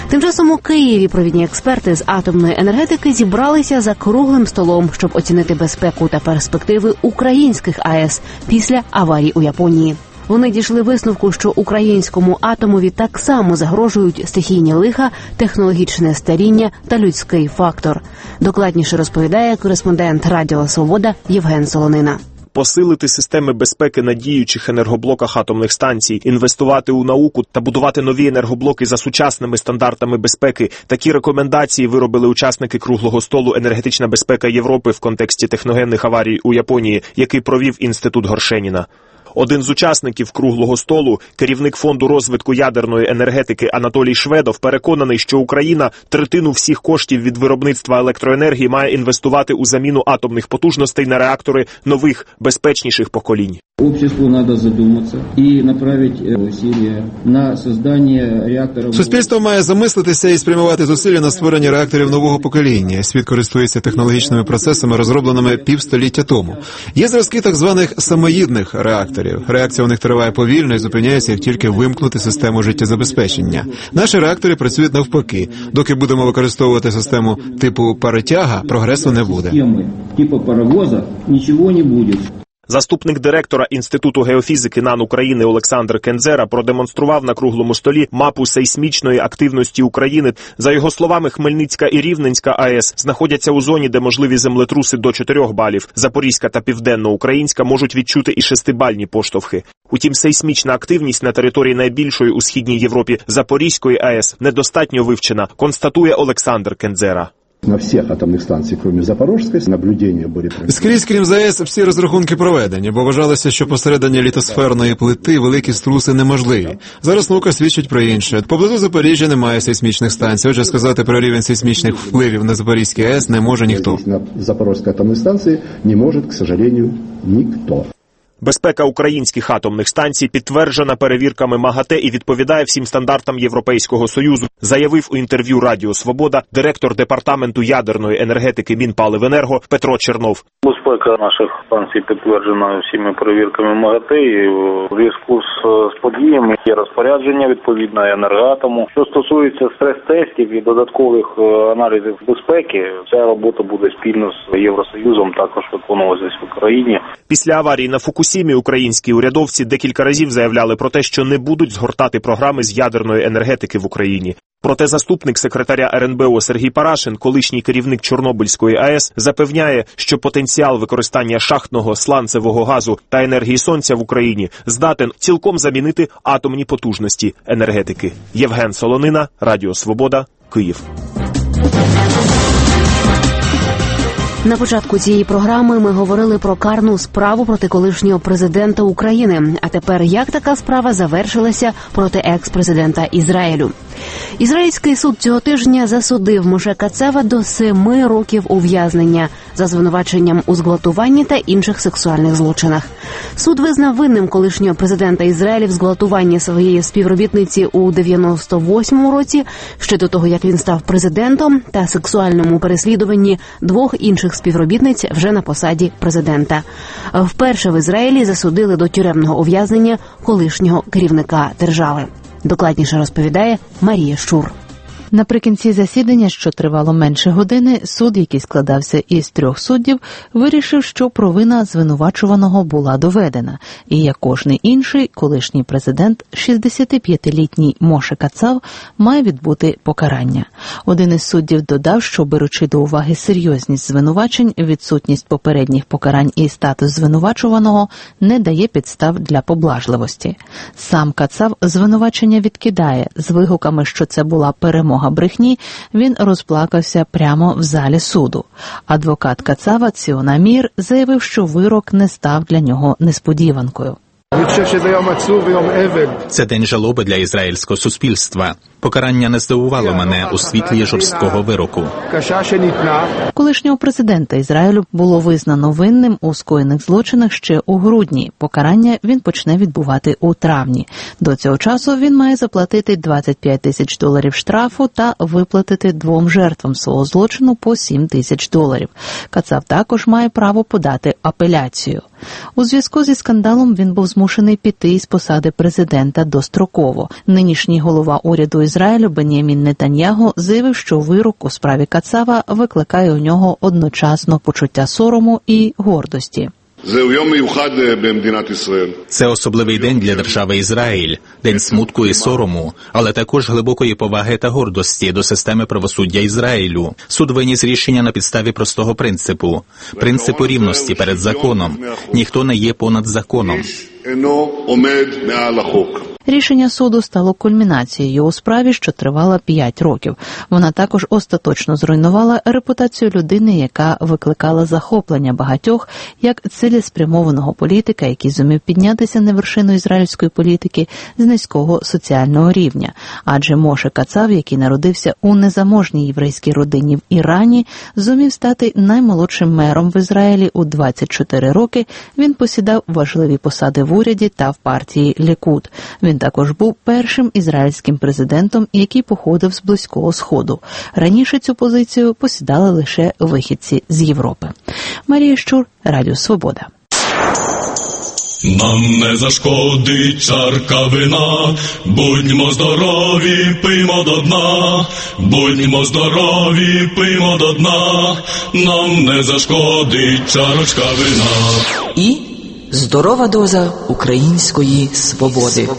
Тим часом у Києві провідні експерти з атомної енергетики зібралися за круглим столом, щоб оцінити безпеку та перспективи українських АЕС після аварії у Японії. Вони дійшли висновку, що українському атомові так само загрожують стихійні лиха, технологічне старіння та людський фактор. Докладніше розповідає кореспондент Радіо Свобода Євген Солонина. Посилити системи безпеки на діючих енергоблоках атомних станцій, інвестувати у науку та будувати нові енергоблоки за сучасними стандартами безпеки. Такі рекомендації виробили учасники круглого столу «Енергетична безпека Європи» в контексті техногенних аварій у Японії, який провів Інститут Горшеніна. Один з учасників круглого столу, керівник Фонду розвитку ядерної енергетики Анатолій Шведов, переконаний, що Україна третину всіх коштів від виробництва електроенергії має інвестувати у заміну атомних потужностей на реактори нових, безпечніших поколінь. Обществу надо задуматься і направити усилия на створення реакторів. Суспільство має замислитися і спрямувати зусилля на створення реакторів нового покоління. Світ користується технологічними процесами, розробленими півстоліття тому. Є зразки так званих самоїдних реакторів. Реакція у них триває повільно і зупиняється, як тільки вимкнути систему життєзабезпечення. Наші реактори працюють навпаки. Доки будемо використовувати систему типу паротяга, прогресу не буде. Типу паровоза нічого не буде. Заступник директора Інституту геофізики НАН України Олександр Кендзера продемонстрував на круглому столі мапу сейсмічної активності України. За його словами, Хмельницька і Рівненська АЕС знаходяться у зоні, де можливі землетруси до 4 балів. Запорізька та Південноукраїнська можуть відчути і 6-бальні поштовхи. Утім, сейсмічна активність на території найбільшої у Східній Європі Запорізької АЕС недостатньо вивчена, констатує Олександр Кендзера. На всіх атомних станціях, крім Запорізької, наблюдення буде проведено. Скрізь, крім ЗАЕС, всі розрахунки проведені, бо вважалося, що посередині літосферної плити великі струси неможливі. Зараз наука свідчить про інше. Поблизу Запоріжжя немає сейсмічних станцій. Отже, сказати про рівень сейсмічних впливів на Запорізькій АЕС не може ніхто. На Запорізькій атомній станції не може, к сожалению, ніхто. Безпека українських атомних станцій підтверджена перевірками МАГАТЕ і відповідає всім стандартам Європейського Союзу, заявив у інтерв'ю Радіо Свобода директор департаменту ядерної енергетики Мінпаливенерго Петро Чернов. Безпека наших станцій підтверджена всіма перевірками МАГАТЕ і в зв'язку з подіями є розпорядження відповідно Енергоатому. Що стосується стрес-тестів і додаткових аналізів безпеки, ця робота буде спільно з Євросоюзом також виконуватися в Україні. Після аварії на Фукусімі українські урядовці декілька разів заявляли про те, що не будуть згортати програми з ядерної енергетики в Україні. Проте заступник секретаря РНБО Сергій Парашин, колишній керівник Чорнобильської АЕС, запевняє, що потенціал використання шахтного сланцевого газу та енергії сонця в Україні здатен цілком замінити атомні потужності енергетики. Євген Солонина, Радіо Свобода, Київ. На початку цієї програми ми говорили про карну справу проти колишнього президента України. А тепер як така справа завершилася проти екс-президента Ізраїлю? Ізраїльський суд цього тижня засудив Моше Кацава до 7 років ув'язнення за звинуваченням у зґвалтуванні та інших сексуальних злочинах. Суд визнав винним колишнього президента Ізраїлю в зґвалтуванні своєї співробітниці у 98-му році, ще до того, як він став президентом, та сексуальному переслідуванні 2 інших співробітниць вже на посаді президента. Вперше в Ізраїлі засудили до тюремного ув'язнення колишнього керівника держави. Докладніше розповідає Марія Щур. Наприкінці засідання, що тривало менше години, суд, який складався із 3 суддів, вирішив, що провина звинувачуваного була доведена, і як кожний інший, колишній президент, 65-літній Моше Кацав, має відбути покарання. Один із суддів додав, що, беручи до уваги серйозність звинувачень, відсутність попередніх покарань і статус звинувачуваного не дає підстав для поблажливості. Сам Кацав звинувачення відкидає з вигуками, що це була перемога брехні, він розплакався прямо в залі суду. Адвокат Кацава Ціона Мір заявив, що вирок не став для нього несподіванкою. Це день жалоби для ізраїльського суспільства. Покарання не здивувало мене у світлі жорсткого вироку. Колишнього президента Ізраїлю було визнано винним у скоєних злочинах ще у грудні. Покарання він почне відбувати у травні. До цього часу він має заплатити $25 тисяч штрафу та виплатити 2 жертвам свого злочину по $7 тисяч. Кацав також має право подати апеляцію. У зв'язку зі скандалом він був змушений піти із посади президента достроково. Нинішній голова уряду Ізраїлю Ізраїлю Бен'ямін Нетаньягу заявив, що вирок у справі Кацава викликає у нього одночасно почуття сорому і гордості. Це особливий день для держави Ізраїль, день смутку і сорому, але також глибокої поваги та гордості до системи правосуддя Ізраїлю. Суд виніс рішення на підставі простого принципу рівності перед законом. Ніхто не є понад законом. Рішення суду стало кульмінацією у справі, що тривала 5 років. Вона також остаточно зруйнувала репутацію людини, яка викликала захоплення багатьох як цілеспрямованого політика, який зумів піднятися на вершину ізраїльської політики з низького соціального рівня. Адже Моше Кацав, який народився у незаможній єврейській родині в Ірані, зумів стати наймолодшим мером в Ізраїлі у 24 роки. Він посідав важливі посади в уряді та в партії Лікуд. Він також був першим ізраїльським президентом, який походив з Близького Сходу. Раніше цю позицію посідали лише вихідці з Європи. Марія Щур, Радіо Свобода. Нам не зашкодить чарка вина, будьмо здорові, пиймо до дна, будьмо здорові, пиймо до дна, нам не зашкодить чарочка вина. І здорова доза української свободи.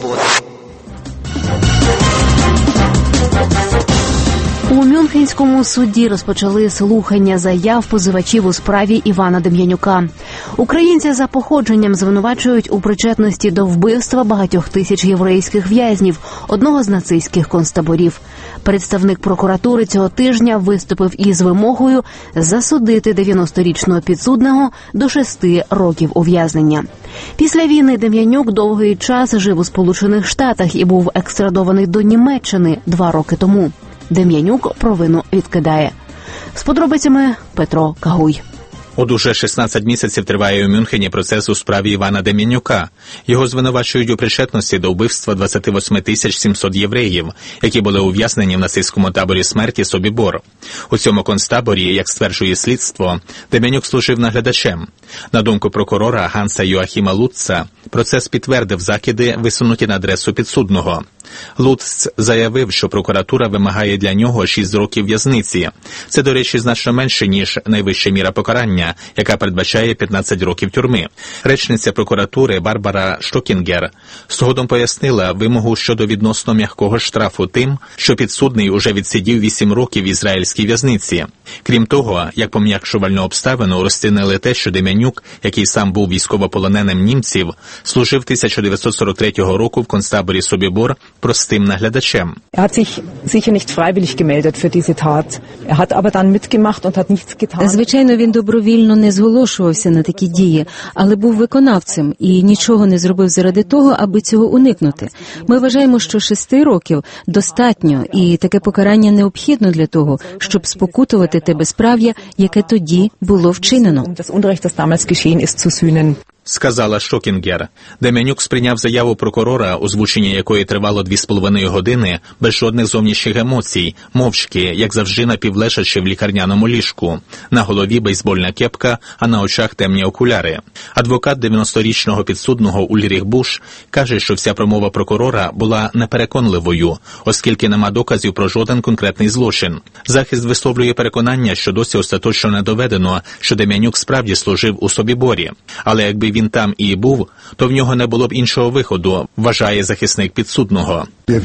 У Мюнхенському суді розпочали слухання заяв позивачів у справі Івана Дем'янюка. Українця за походженням звинувачують у причетності до вбивства багатьох тисяч єврейських в'язнів, одного з нацистських концтаборів. Представник прокуратури цього тижня виступив із вимогою засудити 90-річного підсудного до 6 років ув'язнення. Після війни Дем'янюк довгий час жив у Сполучених Штатах і був екстрадований до Німеччини 2 роки тому. Дем'янюк провину відкидає. З подробицями Петро Кагуй. От уже 16 місяців триває у Мюнхені процес у справі Івана Дем'янюка. Його звинувачують у причетності до вбивства 28 700 євреїв, які були ув'язнені в нацистському таборі смерті Собібор. У цьому концтаборі, як стверджує слідство, Дем'янюк служив наглядачем. На думку прокурора Ганса Йоахіма Лутца, процес підтвердив закиди, висунуті на адресу підсудного. Лутц заявив, що прокуратура вимагає для нього 6 років в'язниці. Це, до речі, значно менше, ніж найвища міра покарання, яка передбачає 15 років тюрми. Речниця прокуратури Барбара Штокінгер згодом пояснила вимогу щодо відносно м'якого штрафу тим, що підсудний уже відсидів 8 років в ізраїльській в'язниці. Крім того, як пом'якшувальну обставину розцінили те, що Дем'янюк, який сам був військовополоненим німців, служив 1943 року в концтаборі Собібор простим наглядачем. Er hat sich sicher nicht freiwillig gemeldet für diese Tat. Er hat aber dann mitgemacht und hat nichts getan. Звичайно, він добровільно не зголошувався на такі дії, але був виконавцем і нічого не зробив заради того, аби цього уникнути. Ми вважаємо, що 6 років достатньо, і таке покарання необхідно для того, щоб спокутувати те безправ'я, яке тоді було вчинено. Das Unrecht, das damals geschehen ist, zu sühnen. Сказала Штокінгер. Дем'янюк сприйняв заяву прокурора, озвучення якої тривало 2,5 години, без жодних зовнішніх емоцій, мовчки, як завжди напівлежачи в лікарняному ліжку. На голові бейсбольна кепка, а на очах темні окуляри. Адвокат 90-річного підсудного Ульріх Буш каже, що вся промова прокурора була непереконливою, оскільки нема доказів про жоден конкретний злочин. Захист висловлює переконання, що досі остаточно не доведено, що Дем'янюк справді служив у Собіборі. Але якби він там і був, то в нього не було б іншого виходу, вважає захисник підсудного.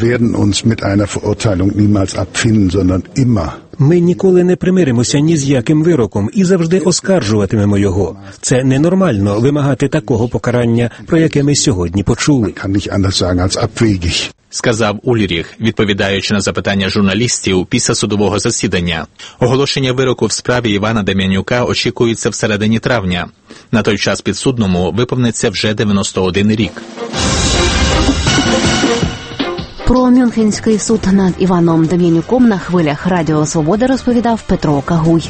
Ми ніколи не примиримося ні з яким вироком і завжди оскаржуватимемо його. Це ненормально вимагати такого покарання, про яке ми сьогодні почули. Сказав Ульріх, відповідаючи на запитання журналістів після судового засідання. Оголошення вироку в справі Івана Дем'янюка очікується всередині травня. На той час підсудному виповниться вже 91 рік. Про Мюнхенський суд над Іваном Дем'янюком на хвилях Радіо Свобода розповідав Петро Кагуй.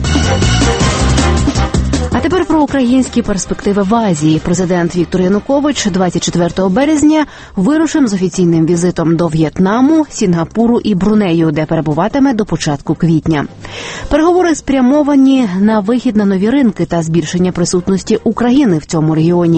А тепер про українські перспективи в Азії. Президент Віктор Янукович 24 березня вирушив з офіційним візитом до В'єтнаму, Сінгапуру і Брунею, де перебуватиме до початку квітня. Переговори спрямовані на вихід на нові ринки та збільшення присутності України в цьому регіоні.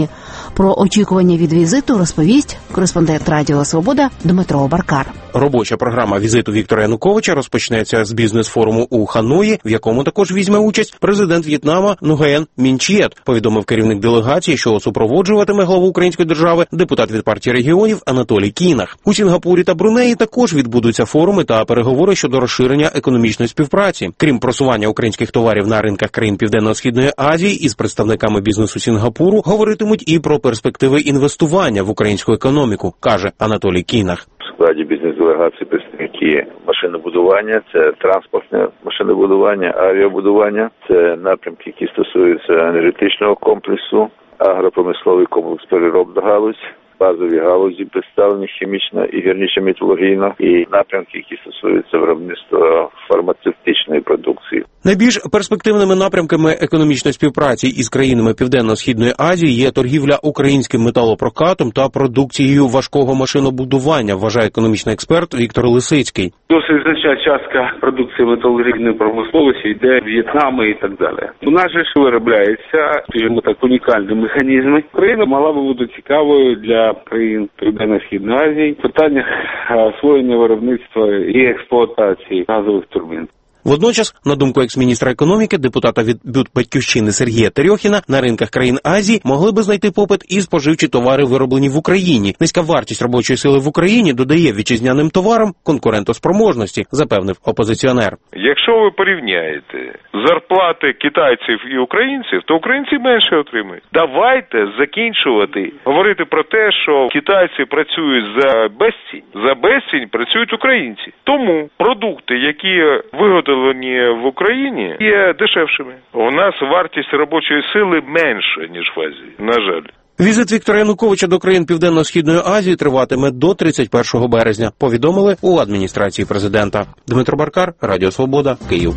Про очікування від візиту розповість кореспондент Радіо Свобода Дмитро Баркар. Робоча програма візиту Віктора Януковича розпочнеться з бізнес-форуму у Ханої, в якому також візьме участь президент В'єтнама Нгуєн Мін Чієт, повідомив керівник делегації, що супроводжуватиме главу української держави депутат від партії регіонів Анатолій Кінах. У Сінгапурі та Брунеї також відбудуться форуми та переговори щодо розширення економічної співпраці. Крім просування українських товарів на ринках країн Південно-Східної Азії, із представниками бізнесу Сінгапуру говоритимуть і про перспективи інвестування в українську економіку, каже Анатолій Кінах. В складі бізнес-делегації представники машинобудування, це транспортне машинобудування, авіабудування, це напрямки, які стосуються енергетичного комплексу, агропромисловий комплекс переробна галузь, базові галузі представлені хімічна і гірничо-металургійна, і напрямки, які стосуються виробництва фармацевтичної продукції. Найбільш перспективними напрямками економічної співпраці із країнами Південно-Східної Азії є торгівля українським металопрокатом та продукцією важкого машинобудування, вважає економічний експерт Віктор Лисицький. Досить значна частка продукції металургійної промисловості йде в В'єтнам і так далі. У нас же ж виробляється, скажімо так, унікальні механізми. Україна мала би бути цікавою для країн Південно-Східної Азії в питаннях освоєння виробництва і експлуатації газових турбін. Водночас, на думку екс-міністра економіки, депутата від Батьківщини Сергія Терьохіна, на ринках країн Азії могли би знайти попит і споживчі товари, вироблені в Україні. Низька вартість робочої сили в Україні додає вітчизняним товарам конкурентоспроможності, запевнив опозиціонер. Якщо ви порівняєте зарплати китайців і українців, то українці менше отримують. Давайте закінчувати говорити про те, що китайці працюють за безцінь працюють українці. Тому продукти, які виготовлені в Україні, є дешевшими. У нас вартість робочої сили менша, ніж в Азії, на жаль. Візит Віктора Януковича до країн Південно-Східної Азії триватиме до 31 березня, повідомили у адміністрації президента. Дмитро Баркар, Радіо Свобода, Київ.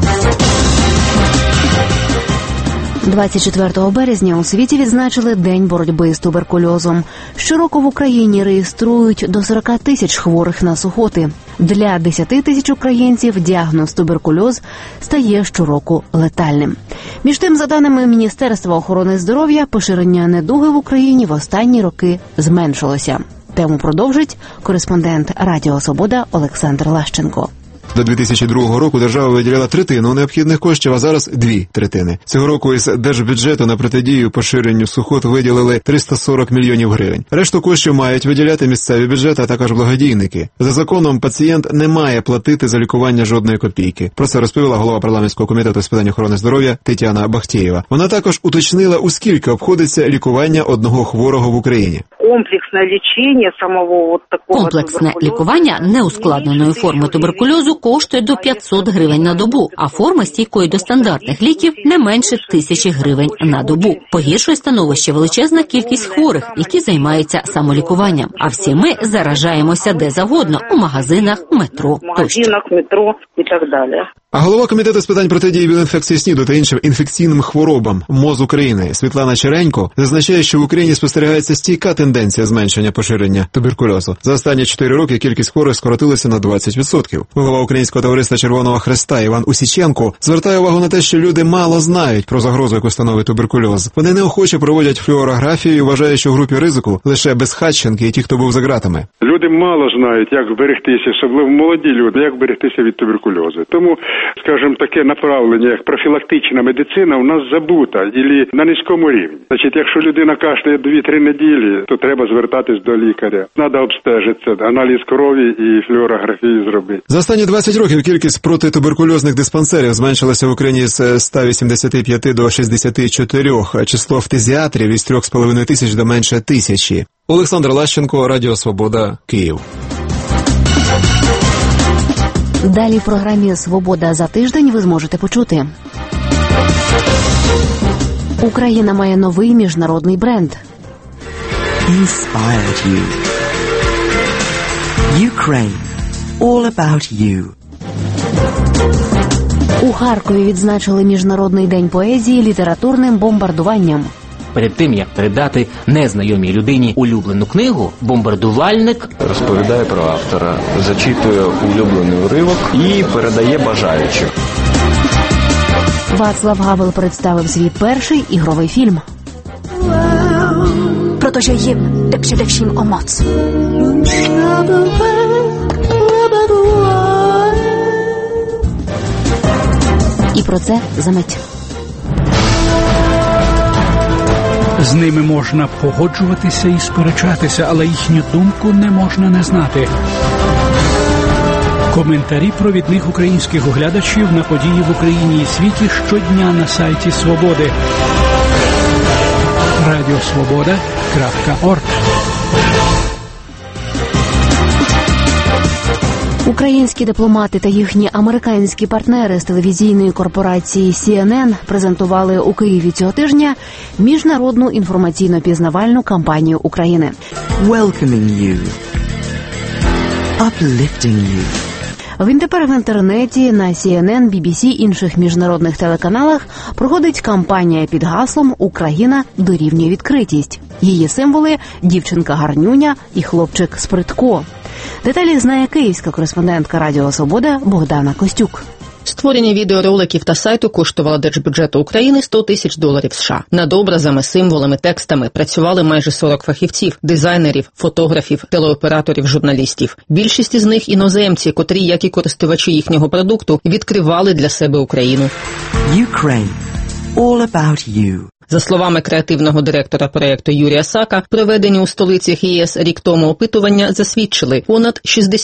24 березня у світі відзначили День боротьби з туберкульозом. Щороку в Україні реєструють до 40 тисяч хворих на сухоти. Для 10 тисяч українців діагноз туберкульоз стає щороку летальним. Між тим, за даними Міністерства охорони здоров'я, поширення недуги в Україні в останні роки зменшилося. Тему продовжить кореспондент Радіо Свобода Олександр Лащенко. До 2002 року держава виділяла третину необхідних коштів, а зараз 2/3. Цього року із держбюджету на протидію поширенню сухот виділили 340 мільйонів гривень. Решту коштів мають виділяти місцеві бюджети, а також благодійники. За законом пацієнт не має платити за лікування жодної копійки. Про це розповіла голова парламентського комітету з питань охорони здоров'я Тетяна Бахтєєва. Вона також уточнила, у скільки обходиться лікування одного хворого в Україні. Комплексне лікування неускладненої форми туберкульозу коштує до 500 гривень на добу, а форма стійкої до стандартних ліків не менше 1000 гривень на добу. Погіршує становище величезна кількість хворих, які займаються самолікуванням. А всі ми заражаємося де завгодно – у магазинах, метро тощо. і так далі. А голова комітету з питань протидії інфекції СНІДу та іншим інфекційним хворобам МОЗ України Світлана Черенько зазначає, що в Україні спостерігається стійка тенденція зменшення поширення туберкульозу. За останні 4 роки кількість хворих скоротилася на 20%. Голова Українського товариства Червоного Хреста Іван Усіченко звертає увагу на те, що люди мало знають про загрозу, яку становить туберкульоз. Вони неохоче проводять флюорографію і вважають, що в групі ризику лише безхатченки і ті, хто був за ґратами. Люди мало знають, як вберегтися, особливо молоді люди, як вберегтися від туберкульозу. Тому, скажімо, таке направлення, як профілактична медицина, у нас забута, або на низькому рівні. Значить, якщо людина кашляє 2-3 неділі, то треба звертатись до лікаря. Треба обстежитися, аналіз крові і флюорографію зробити. За останні 20 років кількість протитуберкульозних диспансерів зменшилася в Україні з 185 до 64, а число фтизіатрів із 3,5 тисяч до менше 1000. Олександр Лащенко, Радіо Свобода, Київ. Далі в програмі «Свобода за тиждень» ви зможете почути. Україна має новий міжнародний бренд. Inspired you. Ukraine. All about you. У Харкові відзначили Міжнародний день поезії літературним бомбардуванням. Перед тим, як передати незнайомій людині улюблену книгу, бомбардувальник розповідає про автора, зачитує улюблений уривок і передає бажаючим. Вацлав Гавел представив свій перший ігровий фільм. protože jim jde především o moc. І про це за мить. З ними можна погоджуватися і сперечатися, але їхню думку не можна не знати. Коментарі провідних українських оглядачів на події в Україні і світі щодня на сайті Свободи. radiosvoboda.org. Українські дипломати та їхні американські партнери з телевізійної корпорації CNN презентували у Києві цього тижня міжнародну інформаційно-пізнавальну кампанію України. Welcoming you. Uplifting you. Відтепер в інтернеті, на CNN, BBC, інших міжнародних телеканалах проходить кампанія під гаслом «Україна дорівнює відкритість». Її символи – дівчинка-гарнюня і хлопчик-спритко. Деталі знає київська кореспондентка Радіо Свобода Богдана Костюк. Створення відеороликів та сайту коштувало держбюджету України $100 тисяч США. Над образами, символами, текстами працювали майже 40 фахівців, дизайнерів, фотографів, телеоператорів, журналістів. Більшість із них іноземці, котрі, як і користувачі їхнього продукту, відкривали для себе Україну. Ukraine. All about you. За словами креативного директора проєкту Юрія Сака, проведені у столицях ЄС рік тому опитування засвідчили, понад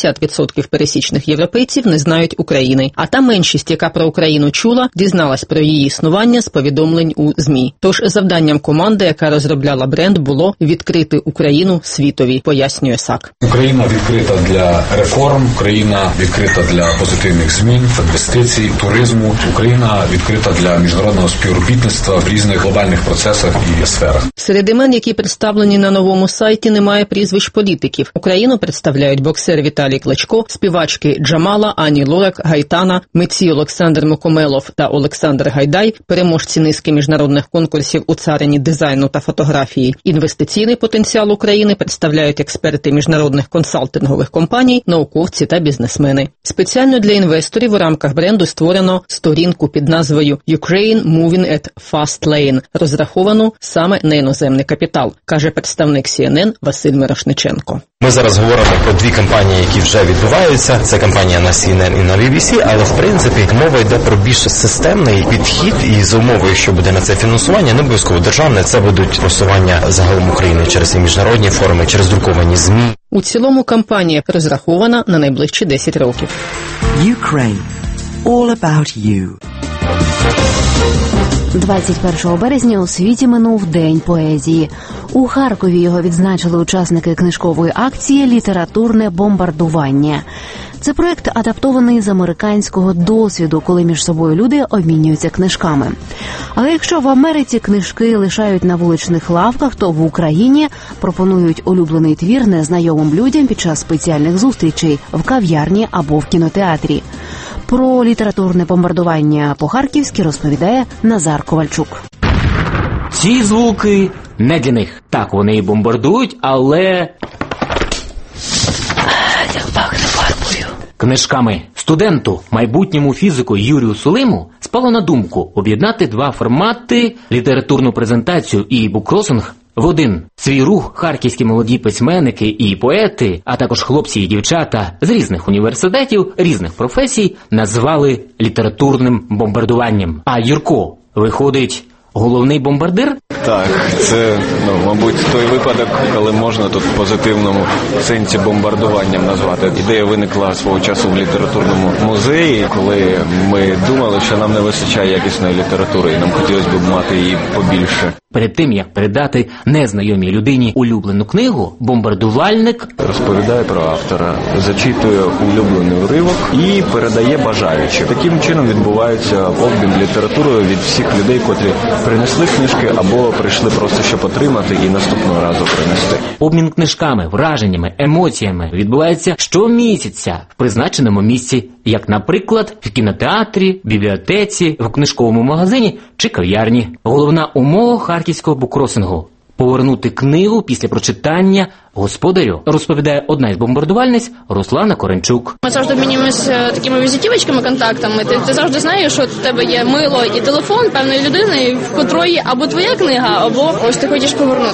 60% пересічних європейців не знають України. А та меншість, яка про Україну чула, дізналась про її існування з повідомлень у ЗМІ. Тож завданням команди, яка розробляла бренд, було відкрити Україну світові, пояснює Сак. Україна відкрита для реформ, Україна відкрита для позитивних змін, інвестицій, туризму. Україна відкрита для міжнародного співробітництва в різних глобальних процесах і сферах. Серед імен, які представлені на новому сайті, немає прізвищ політиків. Україну представляють боксер Віталій Кличко, співачки Джамала, Ані Лорак, Гайтана, митці Олександр Мукомелов та Олександр Гайдай, переможці низки міжнародних конкурсів у царині дизайну та фотографії. Інвестиційний потенціал України представляють експерти міжнародних консалтингових компаній, науковці та бізнесмени. Спеціально для інвесторів у рамках бренду створено сторінку під назвою «Ukraine Moving at Fast Lane», розраховану саме на іноземний капітал, каже представник CNN Василь Мирошниченко. Ми зараз говоримо про дві кампанії, які вже відбуваються. Це кампанія на CNN і на BBC, але в принципі мова йде про більш системний підхід, і за умовою, що буде на це фінансування, не обов'язково державне, це будуть просування загалом України через міжнародні форуми, через друковані ЗМІ. У цілому кампанія розрахована на найближчі 10 років. Ukraine. All about you. 21 березня у світі минув День поезії. У Харкові його відзначили учасники книжкової акції «Літературне бомбардування». Це проект адаптований з американського досвіду, коли між собою люди обмінюються книжками. Але якщо в Америці книжки лишають на вуличних лавках, то в Україні пропонують улюблений твір незнайомим людям під час спеціальних зустрічей в кав'ярні або в кінотеатрі. Про літературне бомбардування по-харківськи розповідає Назар Ковальчук. Ці звуки не для них. Так, вони і бомбардують, але... Як пахне фарбою. Книжками. Студенту, майбутньому фізику Юрію Сулиму спало на думку об'єднати два формати – літературну презентацію і буккросинг в один. Свій рух харківські молоді письменники і поети, а також хлопці і дівчата з різних університетів, різних професій назвали літературним бомбардуванням. А Юрко, виходить, головний бомбардир? Так, це, мабуть, той випадок, коли можна тут в позитивному сенсі бомбардуванням назвати. Ідея виникла свого часу в літературному музеї, коли ми думали, що нам не вистачає якісної літератури, і нам хотілося б мати її побільше. Перед тим, як передати незнайомій людині улюблену книгу, бомбардувальник розповідає про автора, зачитує улюблений уривок і передає бажаючим. Таким чином відбувається обмін літературою від всіх людей, котрі принесли книжки або прийшли просто, щоб отримати і наступного разу принести. Обмін книжками, враженнями, емоціями відбувається щомісяця в призначеному місці, як, наприклад, в кінотеатрі, бібліотеці, в книжковому магазині чи кав'ярні. Головна умова харківського буккросингу – повернути книгу після прочитання господарю, розповідає одна із бомбардувальниць Руслана Коренчук. Ми завжди обмінюємося такими візитівочками, контактами. Ти завжди знаєш, що в тебе є мило і телефон певної людини, в котрої або твоя книга, або ось ти хочеш повернути щось.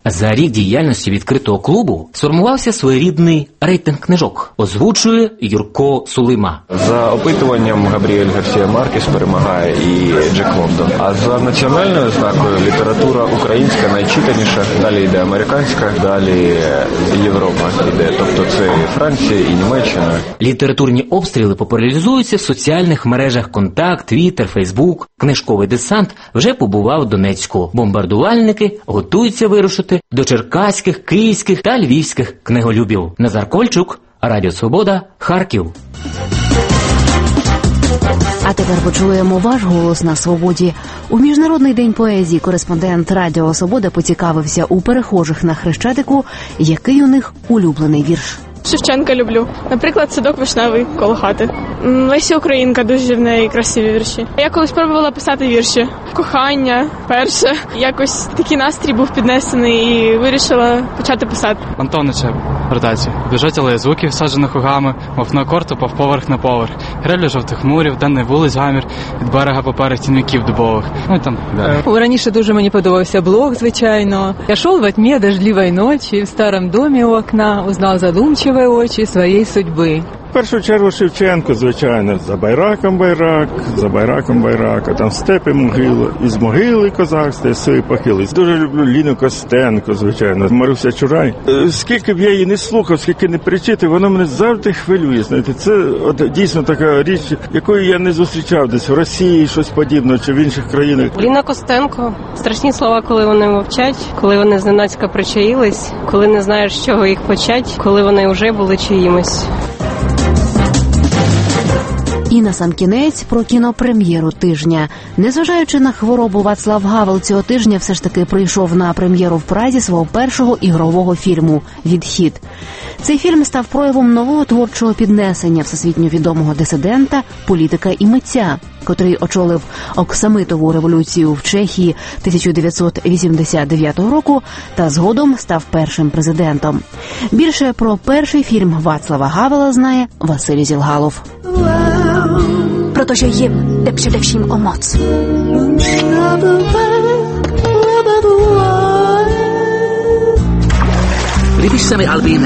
За рік діяльності відкритого клубу сформувався своєрідний рейтинг книжок. Озвучує Юрко Сулима. За опитуванням Габріель Гарсія Маркес перемагає і Джек Лондон. А за національною ознакою література українська найчитаніша, далі йде американська, далі Європа йде. Тобто це і Франція, і Німеччина. Літературні обстріли популяризуються в соціальних мережах «Контакт», «Твіттер», «Фейсбук». Книжковий десант вже побував в Донецьку. Бомбардувальники готуються вирушити до черкаських, київських та львівських книголюбів. Назар Кольчук, Радіо Свобода, Харків. А тепер почуємо ваш голос на свободі. У Міжнародний день поезії кореспондент Радіо Свобода поцікавився у перехожих на Хрещатику, який у них улюблений вірш. Шевченка люблю. Наприклад, «Садок вишневий коло хати». Леся Українка, дуже в неї красиві вірші. Я колись пробувала писати вірші. Кохання, перше. Якось такий настрій був піднесений і вирішила почати писати. Антонича, ротацію. Біжать алеї звуків, саджених угами, мов на корт упав поверх на поверх. Грелі жовтих мурів, денний вулиць гамір, від берега поперед тіньовиків дубових. Ну і там далі. Раніше дуже мені подобався блог, звичайно. Я шел во тьме дождливой ночи, в старом домі у окна, узнал задумчиві очі своєї судьби. В першу чергу Шевченко, звичайно, за байраком байрак, за байраком байрак, а там степи могила, із могили козак стає свої похили. Дуже люблю Ліну Костенко, звичайно, Маруся Чурай. Скільки б я її не слухав, скільки не причити, воно мене завжди хвилює. Знаєте, це от, дійсно така річ, якої я не зустрічав десь в Росії, щось подібне, чи в інших країнах. Ліна Костенко. Страшні слова, коли вони мовчать, коли вони зненацька причаїлись, коли не знаєш, з чого їх почать, коли вони вже були чиїмось. І на сам кінець про кінопрем'єру тижня. Незважаючи на хворобу, Вацлав Гавел цього тижня все ж таки прийшов на прем'єру в Празі свого першого ігрового фільму «Відхід». Цей фільм став проявом нового творчого піднесення всесвітньо відомого дисидента, політика і митця, котрий очолив оксамитову революцію в Чехії 1989 року та згодом став першим президентом. Більше про перший фільм Вацлава Гавела знає Василь Зілгалов. Protože jim jde především o moc. Líbíš se mi, Albíne?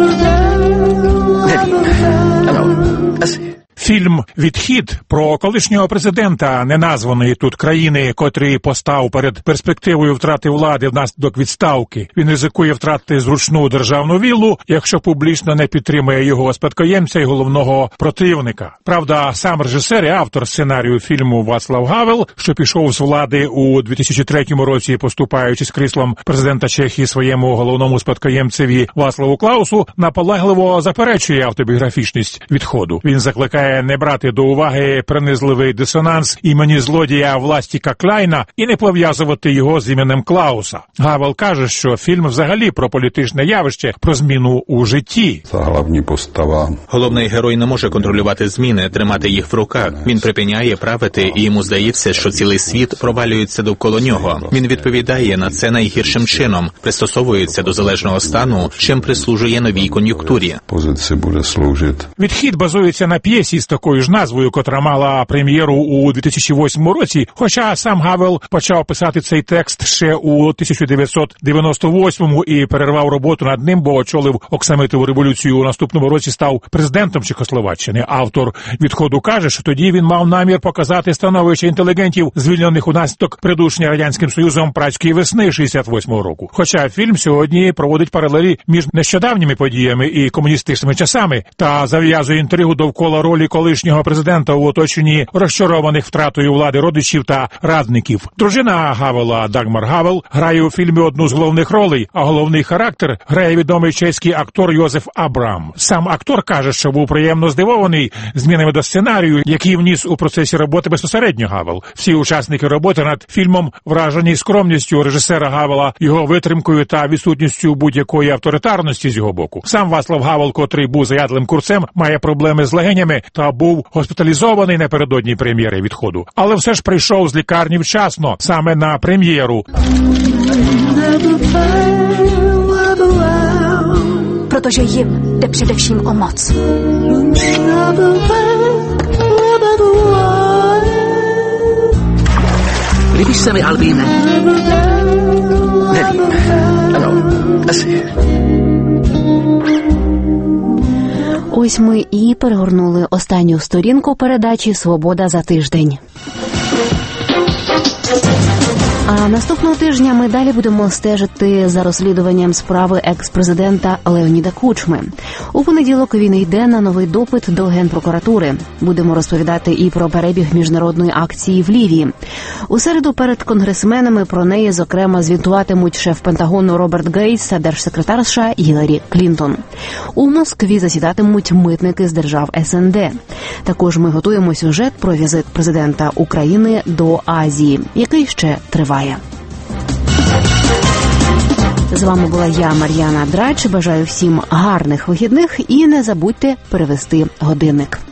Nevím. Ano, asi. Фільм «Відхід» про колишнього президента неназваної тут країни, котрий постав перед перспективою втрати влади внаслідок відставки. Він ризикує втратити зручну державну віллу, якщо публічно не підтримує його спадкоємця і головного противника. Правда, сам режисер і автор сценарію фільму Вацлав Гавел, що пішов з влади у 2003 році, поступаючись кріслом президента Чехії своєму головному спадкоємцеві Вацлаву Клаусу, наполегливо заперечує автобіографічність «Відходу». Він закликає не брати до уваги принизливий дисонанс імені злодія Властіка Кляйна і не пов'язувати його з іменем Клауса. Гавел каже, що фільм взагалі про політичне явище, про зміну у житті. Головні постава. Головний герой не може контролювати зміни, тримати їх в руках. Він припиняє правити, і йому здається, що цілий світ провалюється довкола нього. Він відповідає на це найгіршим чином, пристосовується до залежного стану, чим прислужує новій кон'юнктурі. Позиція буде служити. «Відхід» базується на п'єсі з такою ж назвою, котра мала прем'єру у 2008 році, хоча сам Гавел почав писати цей текст ще у 1998-му і перервав роботу над ним, бо очолив оксамитову революцію у наступному році, став президентом Чехословаччини. Автор «Відходу» каже, що тоді він мав намір показати становище інтелігентів, звільнених унаслідок придушення Радянським Союзом працької весни 68-го року. Хоча фільм сьогодні проводить паралелі між нещодавніми подіями і комуністичними часами та зав'язує інтригу довкола ролі колишнього президента у оточенні розчарованих втратою влади родичів та радників. Дружина Гавела, Дагмар Гавел, грає у фільмі одну з головних ролей, а головний характер грає відомий чеський актор Йозеф Абрам. Сам актор каже, що був приємно здивований змінами до сценарію, який вніс у процесі роботи безпосередньо Гавел. Всі учасники роботи над фільмом вражені скромністю режисера Гавела, його витримкою та відсутністю будь-якої авторитарності з його боку. Сам Вацлав Гавел, котрий був заядлим курцем, має проблеми з легенями та був госпіталізований напередодні прем'єри «Відходу». Але все ж прийшов з лікарні вчасно, саме на прем'єру. Protože jim jde především o moc. Líbíš se mi, Albíne? Nevím. Ano, Ось ми і перегорнули останню сторінку передачі «Свобода за тиждень». А наступного тижня ми далі будемо стежити за розслідуванням справи екс-президента Леоніда Кучми. У понеділок він йде на новий допит до Генпрокуратури. Будемо розповідати і про перебіг міжнародної акції в Лівії. У середу перед конгресменами про неї, зокрема, звітуватимуть шеф Пентагону Роберт Гейтс та держсекретар США Гіларі Клінтон. У Москві засідатимуть митники з держав СНД. Також ми готуємо сюжет про візит президента України до Азії, який ще триває. З вами була я, Мар'яна Драч. Бажаю всім гарних вихідних і не забудьте перевести годинник.